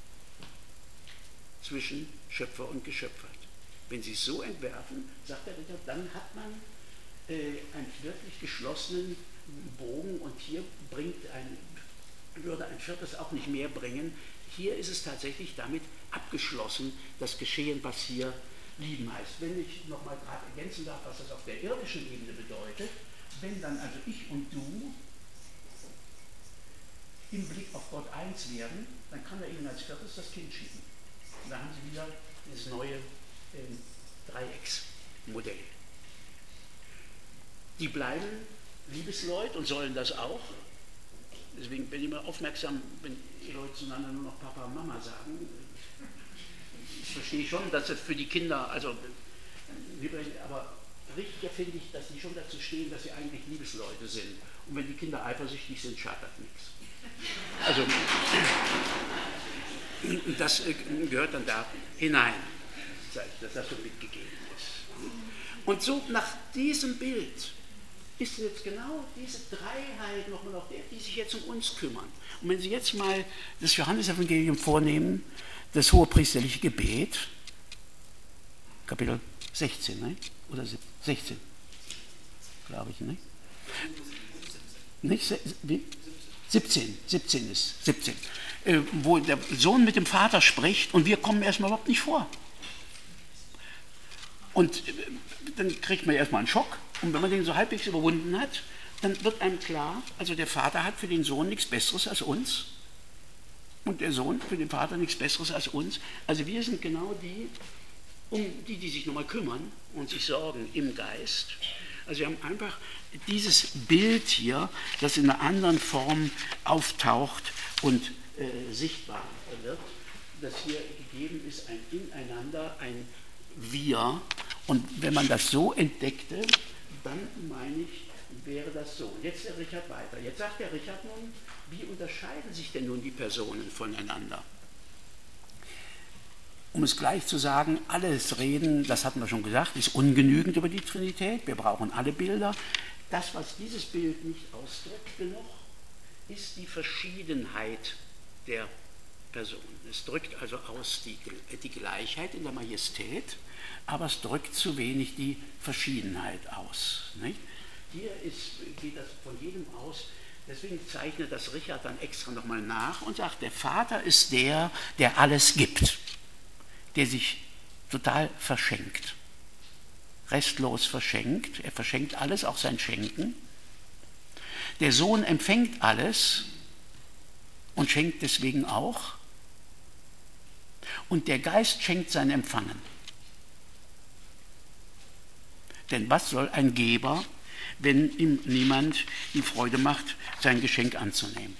Speaker 1: zwischen Schöpfer und Geschöpf hat. Wenn sie es so entwerfen, sagt der Ritter, dann hat man einen wirklich geschlossenen Bogen und hier würde ein viertes auch nicht mehr bringen. Hier ist es tatsächlich damit abgeschlossen, das Geschehen, was hier lieben heißt. Wenn ich nochmal gerade ergänzen darf, was das auf der irdischen Ebene bedeutet, wenn dann also ich und du im Blick auf Gott eins werden, dann kann er ihnen als viertes das Kind schicken. Und da haben sie wieder das neue Dreiecksmodell. Die bleiben Liebesleute und sollen das auch. Deswegen bin ich immer aufmerksam, wenn die Leute zueinander nur noch Papa und Mama sagen. Ich verstehe schon, dass es für die Kinder, also, aber richtiger finde ich, dass sie schon dazu stehen, dass sie eigentlich Liebesleute sind. Und wenn die Kinder eifersüchtig sind, schadet nichts. Also, das gehört dann da hinein, dass das so mitgegeben ist. Und so nach diesem Bild ist jetzt genau diese Dreiheit nochmal noch der, die sich jetzt um uns kümmern. Und wenn Sie jetzt mal das Johannesevangelium vornehmen, das hohepriesterliche Gebet, Kapitel 16, ne? Oder 16, glaube ich, ne? Nicht? 17 ist 17, wo der Sohn mit dem Vater spricht und wir kommen erstmal überhaupt nicht vor. Und dann kriegt man erstmal einen Schock und wenn man den so halbwegs überwunden hat, dann wird einem klar, also der Vater hat für den Sohn nichts Besseres als uns und der Sohn für den Vater nichts Besseres als uns. Also wir sind genau die, um die sich nochmal kümmern und sich sorgen im Geist. Also wir haben einfach dieses Bild hier, das in einer anderen Form auftaucht und sichtbar wird, dass hier gegeben ist ein Ineinander, ein Wir. Und wenn man das so entdeckte, dann meine ich, wäre das so. Jetzt der Richard weiter. Jetzt sagt der Richard nun, wie unterscheiden sich denn nun die Personen voneinander? Um es gleich zu sagen, alles Reden, das hatten wir schon gesagt, ist ungenügend über die Trinität. Wir brauchen alle Bilder. Das, was dieses Bild nicht ausdrückt genug, ist die Verschiedenheit der Personen. Es drückt also aus die Gleichheit in der Majestät, aber es drückt zu wenig die Verschiedenheit aus. Nicht? Hier geht das von jedem aus. Deswegen zeichnet das Richard dann extra nochmal nach und sagt, der Vater ist der, der alles gibt, der sich total verschenkt, restlos verschenkt. Er verschenkt alles, auch sein Schenken. Der Sohn empfängt alles und schenkt deswegen auch. Und der Geist schenkt sein Empfangen. Denn was soll ein Geber, wenn ihm niemand die Freude macht, sein Geschenk anzunehmen?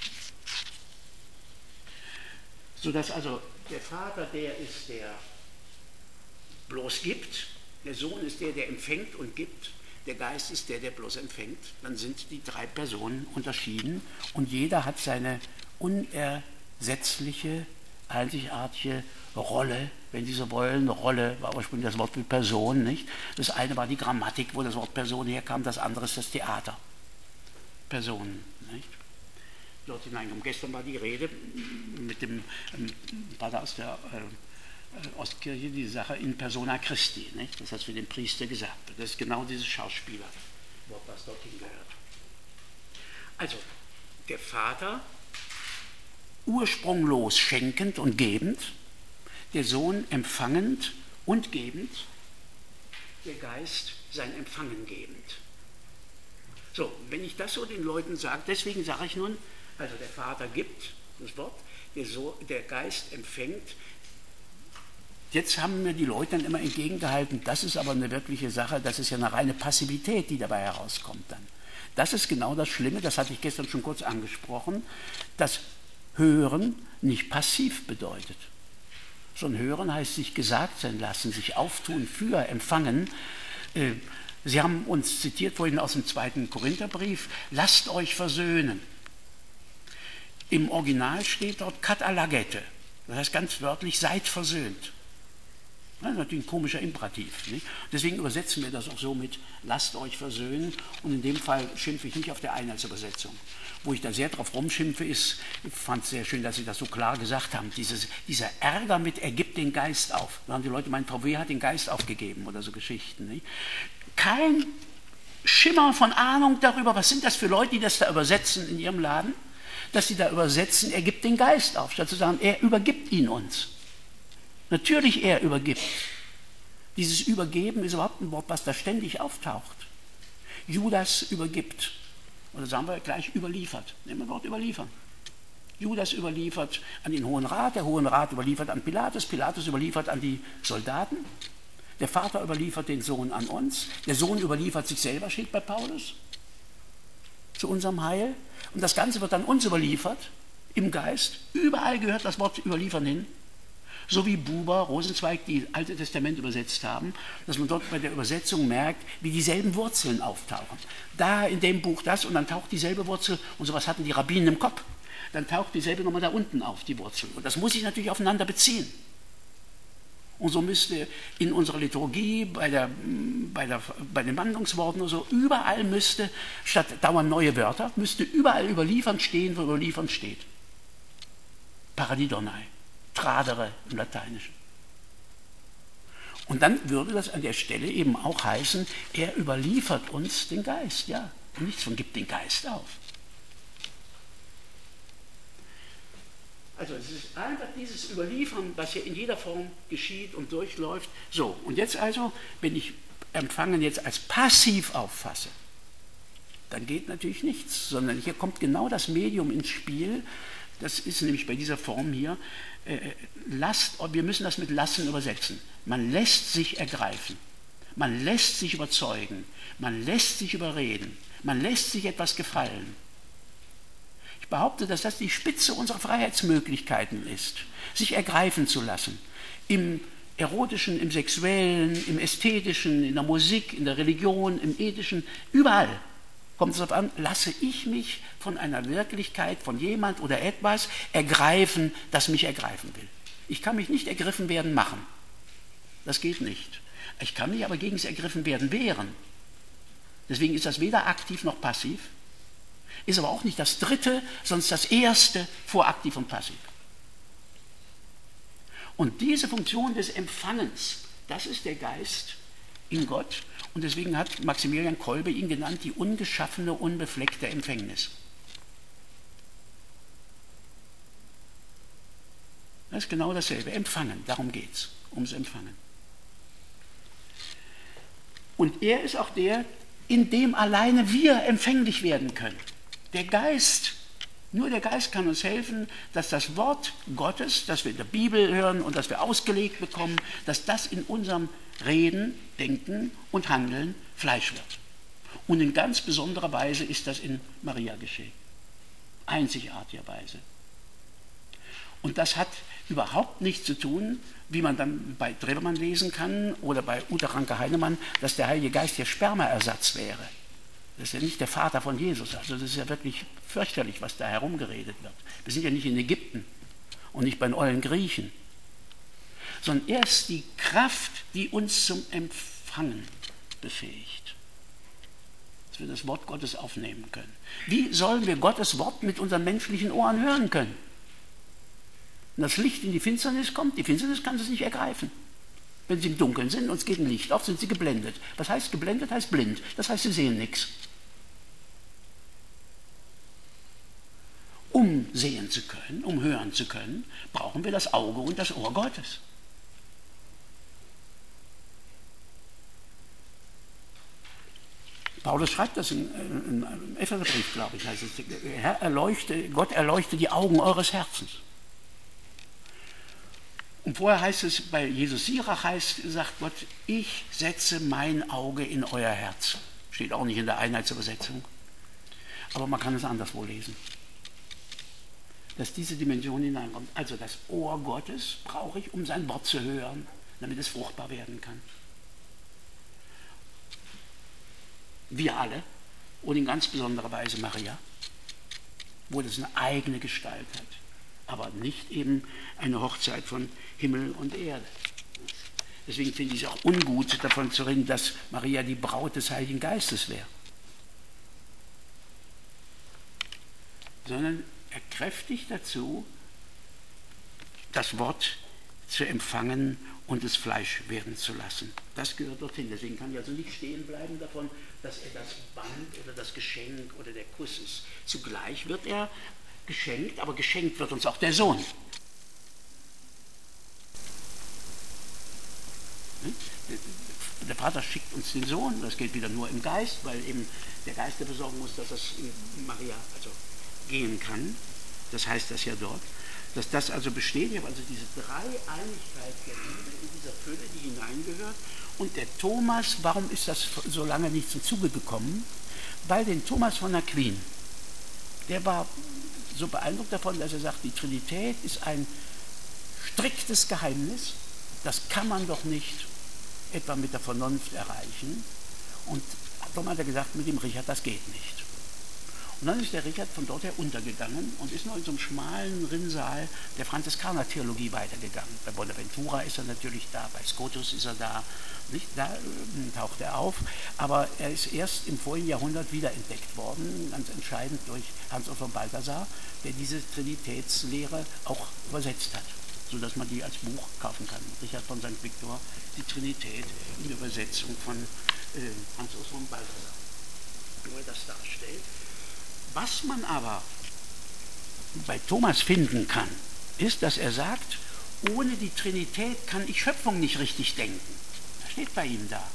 Speaker 1: Sodass also der Vater der ist, der bloß gibt, der Sohn ist der, der empfängt und gibt, der Geist ist der, der bloß empfängt. Dann sind die drei Personen unterschieden und jeder hat seine unersetzliche, einzigartige Rolle, wenn Sie so wollen. Rolle war ursprünglich das Wort für Person, nicht? Das eine war die Grammatik, wo das Wort Person herkam, das andere ist das Theater. Personen, nicht? Dort hineinkommen. Gestern war die Rede mit dem Pater aus der Ostkirche, die Sache in persona Christi, nicht? Das hat für den Priester gesagt. Das ist genau dieses Schauspielerwort, was dorthin gehört. Also, der Vater, ursprunglos schenkend und gebend, der Sohn empfangend und gebend, der Geist sein Empfangen gebend. So, wenn ich das so den Leuten sage, deswegen sage ich nun, also der Vater gibt das Wort, der Geist empfängt. Jetzt haben mir die Leute dann immer entgegengehalten, das ist aber eine wirkliche Sache, das ist ja eine reine Passivität, die dabei herauskommt dann. Das ist genau das Schlimme, das hatte ich gestern schon kurz angesprochen, dass Hören nicht passiv bedeutet. Sondern Hören heißt sich gesagt sein lassen, sich auftun für, empfangen. Sie haben uns zitiert vorhin aus dem 2. Korintherbrief, lasst euch versöhnen. Im Original steht dort katalagete, das heißt ganz wörtlich, seid versöhnt. Das ist natürlich ein komischer Imperativ. Nicht? Deswegen übersetzen wir das auch so mit lasst euch versöhnen und in dem Fall schimpfe ich nicht auf der Einheitsübersetzung. Wo ich da sehr drauf rumschimpfe ist, ich fand es sehr schön, dass Sie das so klar gesagt haben, dieser Ärger mit er gibt den Geist auf. Da haben die Leute meinen, VW hat den Geist aufgegeben oder so Geschichten. Nicht? Kein Schimmer von Ahnung darüber, was sind das für Leute, die das da übersetzen in ihrem Laden. dass sie da übersetzen, er gibt den Geist auf, statt zu sagen, er übergibt ihn uns. Natürlich, er übergibt. Dieses Übergeben ist überhaupt ein Wort, was da ständig auftaucht. Judas übergibt. Oder sagen wir gleich überliefert. Nehmen wir das Wort überliefern. Judas überliefert an den Hohen Rat, der Hohen Rat überliefert an Pilatus, Pilatus überliefert an die Soldaten, der Vater überliefert den Sohn an uns, der Sohn überliefert sich selber, steht bei Paulus, zu unserem Heil. Und das Ganze wird an uns überliefert, im Geist. Überall gehört das Wort überliefern hin. So wie Buber, Rosenzweig, die Alte Testament übersetzt haben, dass man dort bei der Übersetzung merkt, wie dieselben Wurzeln auftauchen. Da in dem Buch das und dann taucht dieselbe Wurzel, und sowas hatten die Rabbinen im Kopf, dann taucht dieselbe nochmal da unten auf, die Wurzel. Und das muss sich natürlich aufeinander beziehen. Und so müsste in unserer Liturgie, bei den Wandlungsworten oder so, überall müsste, statt dauernd neue Wörter, müsste überall überliefern stehen, wo überliefern steht. Paradidonai. Tradere im Lateinischen. Und dann würde das an der Stelle eben auch heißen, er überliefert uns den Geist, ja. Und nichts von gibt den Geist auf. Also es ist einfach dieses Überliefern, was hier in jeder Form geschieht und durchläuft. So, und jetzt also, wenn ich Empfangen jetzt als passiv auffasse, dann geht natürlich nichts, sondern hier kommt genau das Medium ins Spiel. Das ist nämlich bei dieser Form hier, wir müssen das mit lassen übersetzen. Man lässt sich ergreifen, man lässt sich überzeugen, man lässt sich überreden, man lässt sich etwas gefallen. Ich behaupte, dass das die Spitze unserer Freiheitsmöglichkeiten ist, sich ergreifen zu lassen. Im Erotischen, im Sexuellen, im Ästhetischen, in der Musik, in der Religion, im Ethischen, überall kommt es darauf an, lasse ich mich von einer Wirklichkeit, von jemand oder etwas ergreifen, das mich ergreifen will. Ich kann mich nicht ergriffen werden machen. Das geht nicht. Ich kann mich aber gegen das Ergriffen werden wehren. Deswegen ist das weder aktiv noch passiv, ist aber auch nicht das dritte, sondern das erste vor aktiv und passiv. Und diese Funktion des Empfangens, das ist der Geist in Gott. Und deswegen hat Maximilian Kolbe ihn genannt, die ungeschaffene, unbefleckte Empfängnis. Das ist genau dasselbe. Empfangen, darum geht es, ums Empfangen. Und er ist auch der, in dem alleine wir empfänglich werden können. Der Geist, nur der Geist kann uns helfen, dass das Wort Gottes, das wir in der Bibel hören und das wir ausgelegt bekommen, dass das in unserem Reden, Denken und Handeln Fleisch wird. Und in ganz besonderer Weise ist das in Maria geschehen. Einzigartiger Weise. Und das hat überhaupt nichts zu tun, wie man dann bei Drewermann lesen kann oder bei Uta Ranke-Heinemann, dass der Heilige Geist der Spermaersatz wäre. Das ist ja nicht der Vater von Jesus. Also das ist ja wirklich fürchterlich, was da herumgeredet wird. Wir sind ja nicht in Ägypten und nicht bei den ollen Griechen. Sondern er ist die Kraft, die uns zum Empfangen befähigt. Dass wir das Wort Gottes aufnehmen können. Wie sollen wir Gottes Wort mit unseren menschlichen Ohren hören können? Wenn das Licht in die Finsternis kommt, die Finsternis kann es nicht ergreifen. Wenn sie im Dunkeln sind und es geht ein Licht auf, sind sie geblendet. Was heißt geblendet? Heißt blind. Das heißt, sie sehen nichts. Um sehen zu können, um hören zu können, brauchen wir das Auge und das Ohr Gottes. Paulus schreibt das im Epheserbrief, glaube ich, heißt es, Gott erleuchte die Augen eures Herzens. Und vorher heißt es, bei Jesus Sirach sagt Gott, ich setze mein Auge in euer Herz. Steht auch nicht in der Einheitsübersetzung. Aber man kann es anderswo lesen. Dass diese Dimension hineinkommt. Also das Ohr Gottes brauche ich, um sein Wort zu hören, damit es fruchtbar werden kann. Wir alle, und in ganz besonderer Weise Maria, wo das eine eigene Gestalt hat, aber nicht eben eine Hochzeit von Himmel und Erde. Deswegen finde ich es auch ungut, davon zu reden, dass Maria die Braut des Heiligen Geistes wäre. Sondern er kräftigt dazu, das Wort zu empfangen und es Fleisch werden zu lassen. Das gehört dorthin. Deswegen kann ich also nicht stehen bleiben davon, dass er das Band oder das Geschenk oder der Kuss ist. Zugleich wird er geschenkt, aber geschenkt wird uns auch der Sohn. Der Vater schickt uns den Sohn, das geht wieder nur im Geist, weil eben der Geist dafür sorgen muss, dass das in Maria also gehen kann. Das heißt das ja dort, dass das also besteht. Ich habe also diese Dreieinigkeit der Liebe in dieser Fülle, die hineingehört. Und der Thomas, warum ist das so lange nicht zum Zuge gekommen? Weil den Thomas von Aquin, der war so beeindruckt davon, dass er sagt, die Trinität ist ein striktes Geheimnis, das kann man doch nicht etwa mit der Vernunft erreichen. Und darum hat er gesagt, mit dem Richard, das geht nicht. Und dann ist der Richard von dort her untergegangen und ist noch in so einem schmalen Rinnsal der Franziskaner-Theologie weitergegangen. Bei Bonaventura ist er natürlich da, bei Scotus ist er da, nicht? Da taucht er auf. Aber er ist erst im vorigen Jahrhundert wiederentdeckt worden, ganz entscheidend durch Hans-Urs von Balthasar, der diese Trinitätslehre auch übersetzt hat, sodass man die als Buch kaufen kann. Richard von St. Victor, die Trinität in Übersetzung von Hans-Urs von Balthasar, wo er das darstellt. Was man aber bei Thomas finden kann, ist, dass er sagt, ohne die Trinität kann ich Schöpfung nicht richtig denken. Das steht bei ihm da.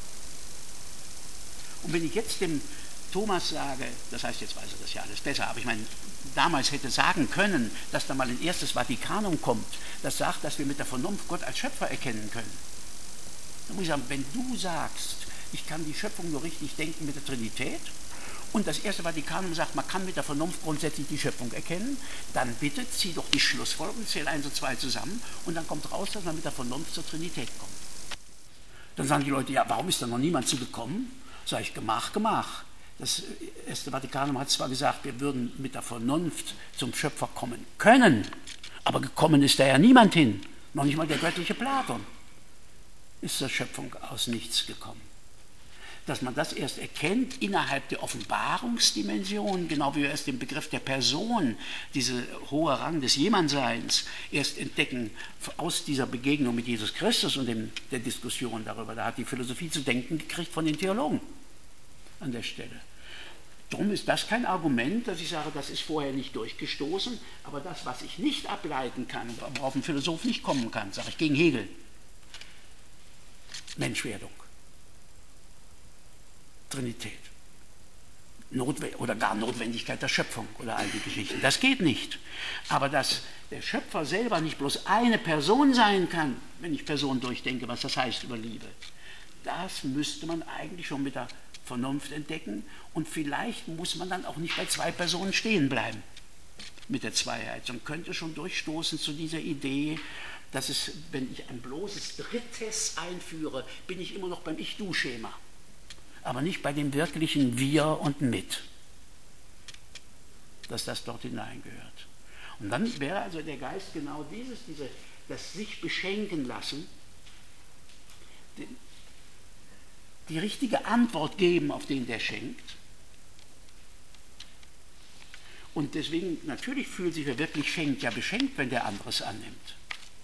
Speaker 1: Und wenn ich jetzt dem Thomas sage, das heißt, jetzt weiß er das ja alles besser, aber ich meine, damals hätte sagen können, dass da mal ein erstes Vatikanum kommt, das sagt, dass wir mit der Vernunft Gott als Schöpfer erkennen können. Dann muss ich sagen, wenn du sagst, ich kann die Schöpfung nur richtig denken mit der Trinität, und das erste Vatikanum sagt, man kann mit der Vernunft grundsätzlich die Schöpfung erkennen, dann bitte zieh doch die Schlussfolgerung, zähl 1 und 2 zusammen und dann kommt raus, dass man mit der Vernunft zur Trinität kommt. Dann sagen die Leute, ja, warum ist da noch niemand zu gekommen? Sag ich, Gemach. Das erste Vatikanum hat zwar gesagt, wir würden mit der Vernunft zum Schöpfer kommen können, aber gekommen ist da ja niemand hin, noch nicht mal der göttliche Platon ist zur Schöpfung aus nichts gekommen. Dass man das erst erkennt innerhalb der Offenbarungsdimension, genau wie wir erst den Begriff der Person, diese hohe Rang des Jemandseins, erst entdecken aus dieser Begegnung mit Jesus Christus und der Diskussion darüber. Da hat die Philosophie zu denken gekriegt von den Theologen an der Stelle. Darum ist das kein Argument, dass ich sage, das ist vorher nicht durchgestoßen, aber das, was ich nicht ableiten kann, worauf ein Philosoph nicht kommen kann, sage ich gegen Hegel, Menschwerdung. Trinität. Oder gar Notwendigkeit der Schöpfung oder all die Geschichten. Das geht nicht. Aber dass der Schöpfer selber nicht bloß eine Person sein kann, wenn ich Person durchdenke, was das heißt über Liebe, das müsste man eigentlich schon mit der Vernunft entdecken und vielleicht muss man dann auch nicht bei 2 Personen stehen bleiben mit der Zweiheit, sondern könnte schon durchstoßen zu dieser Idee, dass es, wenn ich ein bloßes Drittes einführe, bin ich immer noch beim Ich-Du-Schema. Aber nicht bei dem wirklichen Wir und Mit, dass das dort hineingehört. Und dann wäre also der Geist genau das sich beschenken lassen, die richtige Antwort geben auf den, der schenkt. Und deswegen, natürlich fühlt sich, wer wirklich schenkt, ja beschenkt, wenn der anderes annimmt.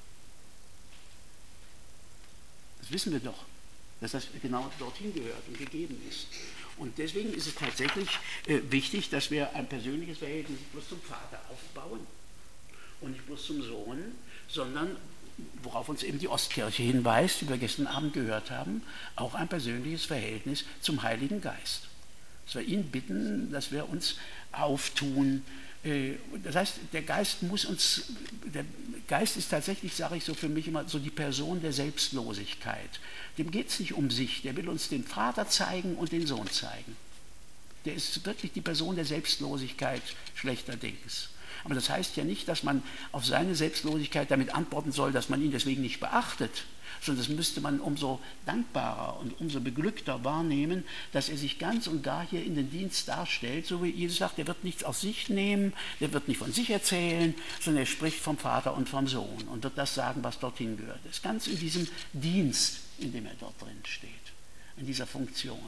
Speaker 1: Das wissen wir doch, dass das genau dorthin gehört und gegeben ist. Und deswegen ist es tatsächlich wichtig, dass wir ein persönliches Verhältnis nicht bloß zum Vater aufbauen und nicht bloß zum Sohn, sondern, worauf uns eben die Ostkirche hinweist, die wir gestern Abend gehört haben, auch ein persönliches Verhältnis zum Heiligen Geist. Dass wir ihn bitten, dass wir uns auftun. Das heißt, der Geist ist tatsächlich, sage ich so für mich immer, so die Person der Selbstlosigkeit. Dem geht es nicht um sich, der will uns den Vater zeigen und den Sohn zeigen. Der ist wirklich die Person der Selbstlosigkeit schlechterdings. Aber das heißt ja nicht, dass man auf seine Selbstlosigkeit damit antworten soll, dass man ihn deswegen nicht beachtet, sondern das müsste man umso dankbarer und umso beglückter wahrnehmen, dass er sich ganz und gar hier in den Dienst darstellt, so wie Jesus sagt, er wird nichts aus sich nehmen, der wird nicht von sich erzählen, sondern er spricht vom Vater und vom Sohn und wird das sagen, was dorthin gehört. Er ist ganz in diesem Dienst, in dem er dort drin steht, in dieser Funktion.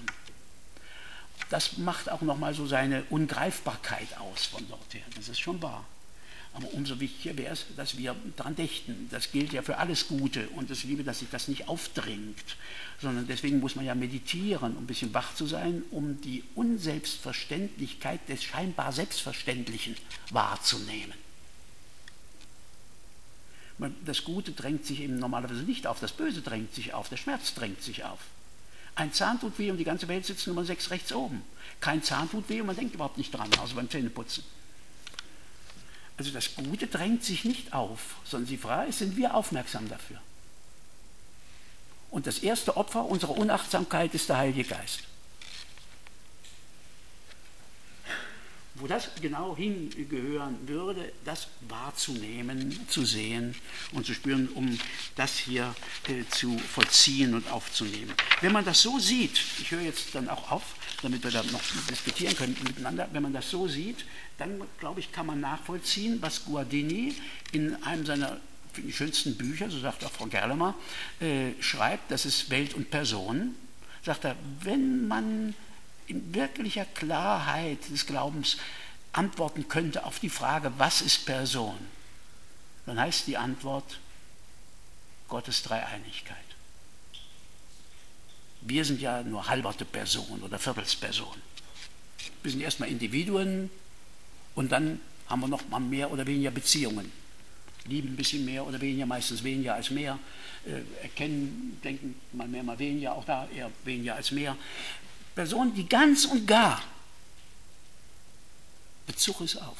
Speaker 1: Das macht auch nochmal so seine Ungreifbarkeit aus von dort her, das ist schon wahr. Aber umso wichtiger wäre es, dass wir daran dächten. Das gilt ja für alles Gute und es liebe, dass sich das nicht aufdrängt, sondern deswegen muss man ja meditieren, um ein bisschen wach zu sein, um die Unselbstverständlichkeit des scheinbar Selbstverständlichen wahrzunehmen. Das Gute drängt sich eben normalerweise nicht auf, das Böse drängt sich auf, der Schmerz drängt sich auf. Ein Zahn tut weh und die ganze Welt sitzt Nummer 6 rechts oben. Kein Zahn tut weh und man denkt überhaupt nicht dran, außer beim Zähneputzen. Also das Gute drängt sich nicht auf, sondern die Frage ist, sind wir aufmerksam dafür? Und das erste Opfer unserer Unachtsamkeit ist der Heilige Geist. Wo das genau hingehören würde, das wahrzunehmen, zu sehen und zu spüren, um das hier zu vollziehen und aufzunehmen. Wenn man das so sieht, ich höre jetzt dann auch auf, damit wir da noch diskutieren können miteinander, wenn man das so sieht, dann, glaube ich, kann man nachvollziehen, was Guardini in einem seiner schönsten Bücher, so sagt auch Frau Gerlemer, schreibt, das ist Welt und Person, sagt er, wenn man in wirklicher Klarheit des Glaubens antworten könnte auf die Frage, was ist Person, dann heißt die Antwort Gottes Dreieinigkeit. Wir sind ja nur halberte Person oder Viertelsperson. Wir sind erstmal Individuen und dann haben wir noch mal mehr oder weniger Beziehungen. Lieben ein bisschen mehr oder weniger, meistens weniger als mehr. Erkennen, denken mal mehr, mal weniger, auch da eher weniger als mehr. Personen, die ganz und gar Bezug ist auf.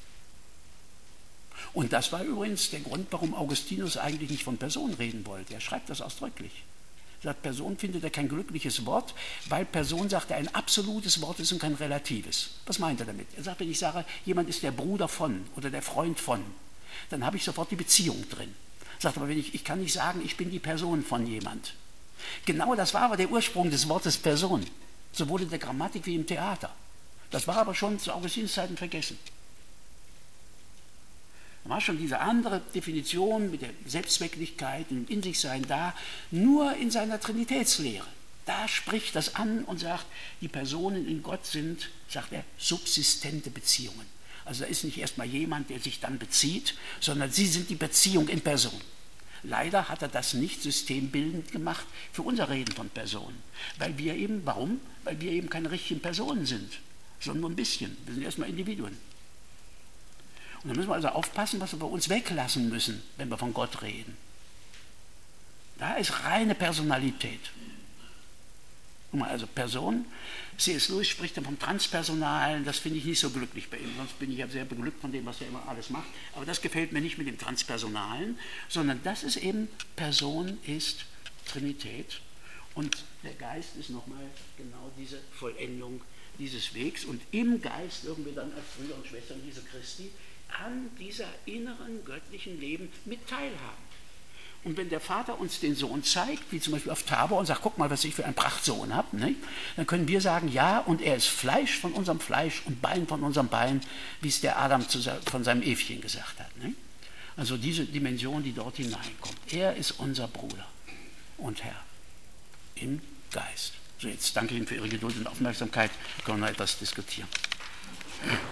Speaker 1: Und das war übrigens der Grund, warum Augustinus eigentlich nicht von Person reden wollte. Er schreibt das ausdrücklich. Er sagt, Person findet er kein glückliches Wort, weil Person, sagt er, ein absolutes Wort ist und kein relatives. Was meint er damit? Er sagt, wenn ich sage, jemand ist der Bruder von oder der Freund von, dann habe ich sofort die Beziehung drin. Er sagt aber, ich kann nicht sagen, ich bin die Person von jemand. Genau das war aber der Ursprung des Wortes Person. Sowohl in der Grammatik wie im Theater. Das war aber schon zu Augustins Zeiten vergessen. Da war schon diese andere Definition mit der Selbstzwecklichkeit und in sich sein da, nur in seiner Trinitätslehre. Da spricht das an und sagt, die Personen in Gott sind, sagt er, subsistente Beziehungen. Also da ist nicht erstmal jemand, der sich dann bezieht, sondern sie sind die Beziehung in Person. Leider hat er das nicht systembildend gemacht für unser Reden von Personen. Weil wir eben, warum? Weil wir eben keine richtigen Personen sind, sondern nur ein bisschen. Wir sind erstmal Individuen. Und da müssen wir also aufpassen, was wir bei uns weglassen müssen, wenn wir von Gott reden. Da ist reine Personalität. Guck mal, also Person, C.S. Lewis spricht dann vom Transpersonalen, das finde ich nicht so glücklich bei ihm, sonst bin ich ja sehr beglückt von dem, was er immer alles macht, aber das gefällt mir nicht mit dem Transpersonalen, sondern das ist eben, Person ist Trinität und der Geist ist nochmal genau diese Vollendung dieses Wegs und im Geist wirken wir dann als Brüder und Schwestern Jesu Christi an dieser inneren göttlichen Leben mit teilhaben. Und wenn der Vater uns den Sohn zeigt, wie zum Beispiel auf Tabor, und sagt, guck mal, was ich für einen Prachtsohn habe, ne? Dann können wir sagen, ja, und er ist Fleisch von unserem Fleisch und Bein von unserem Bein, wie es der Adam von seinem Evchen gesagt hat. Ne? Also diese Dimension, die dort hineinkommt. Er ist unser Bruder und Herr im Geist. So, jetzt danke Ihnen für Ihre Geduld und Aufmerksamkeit. Wir können noch etwas diskutieren.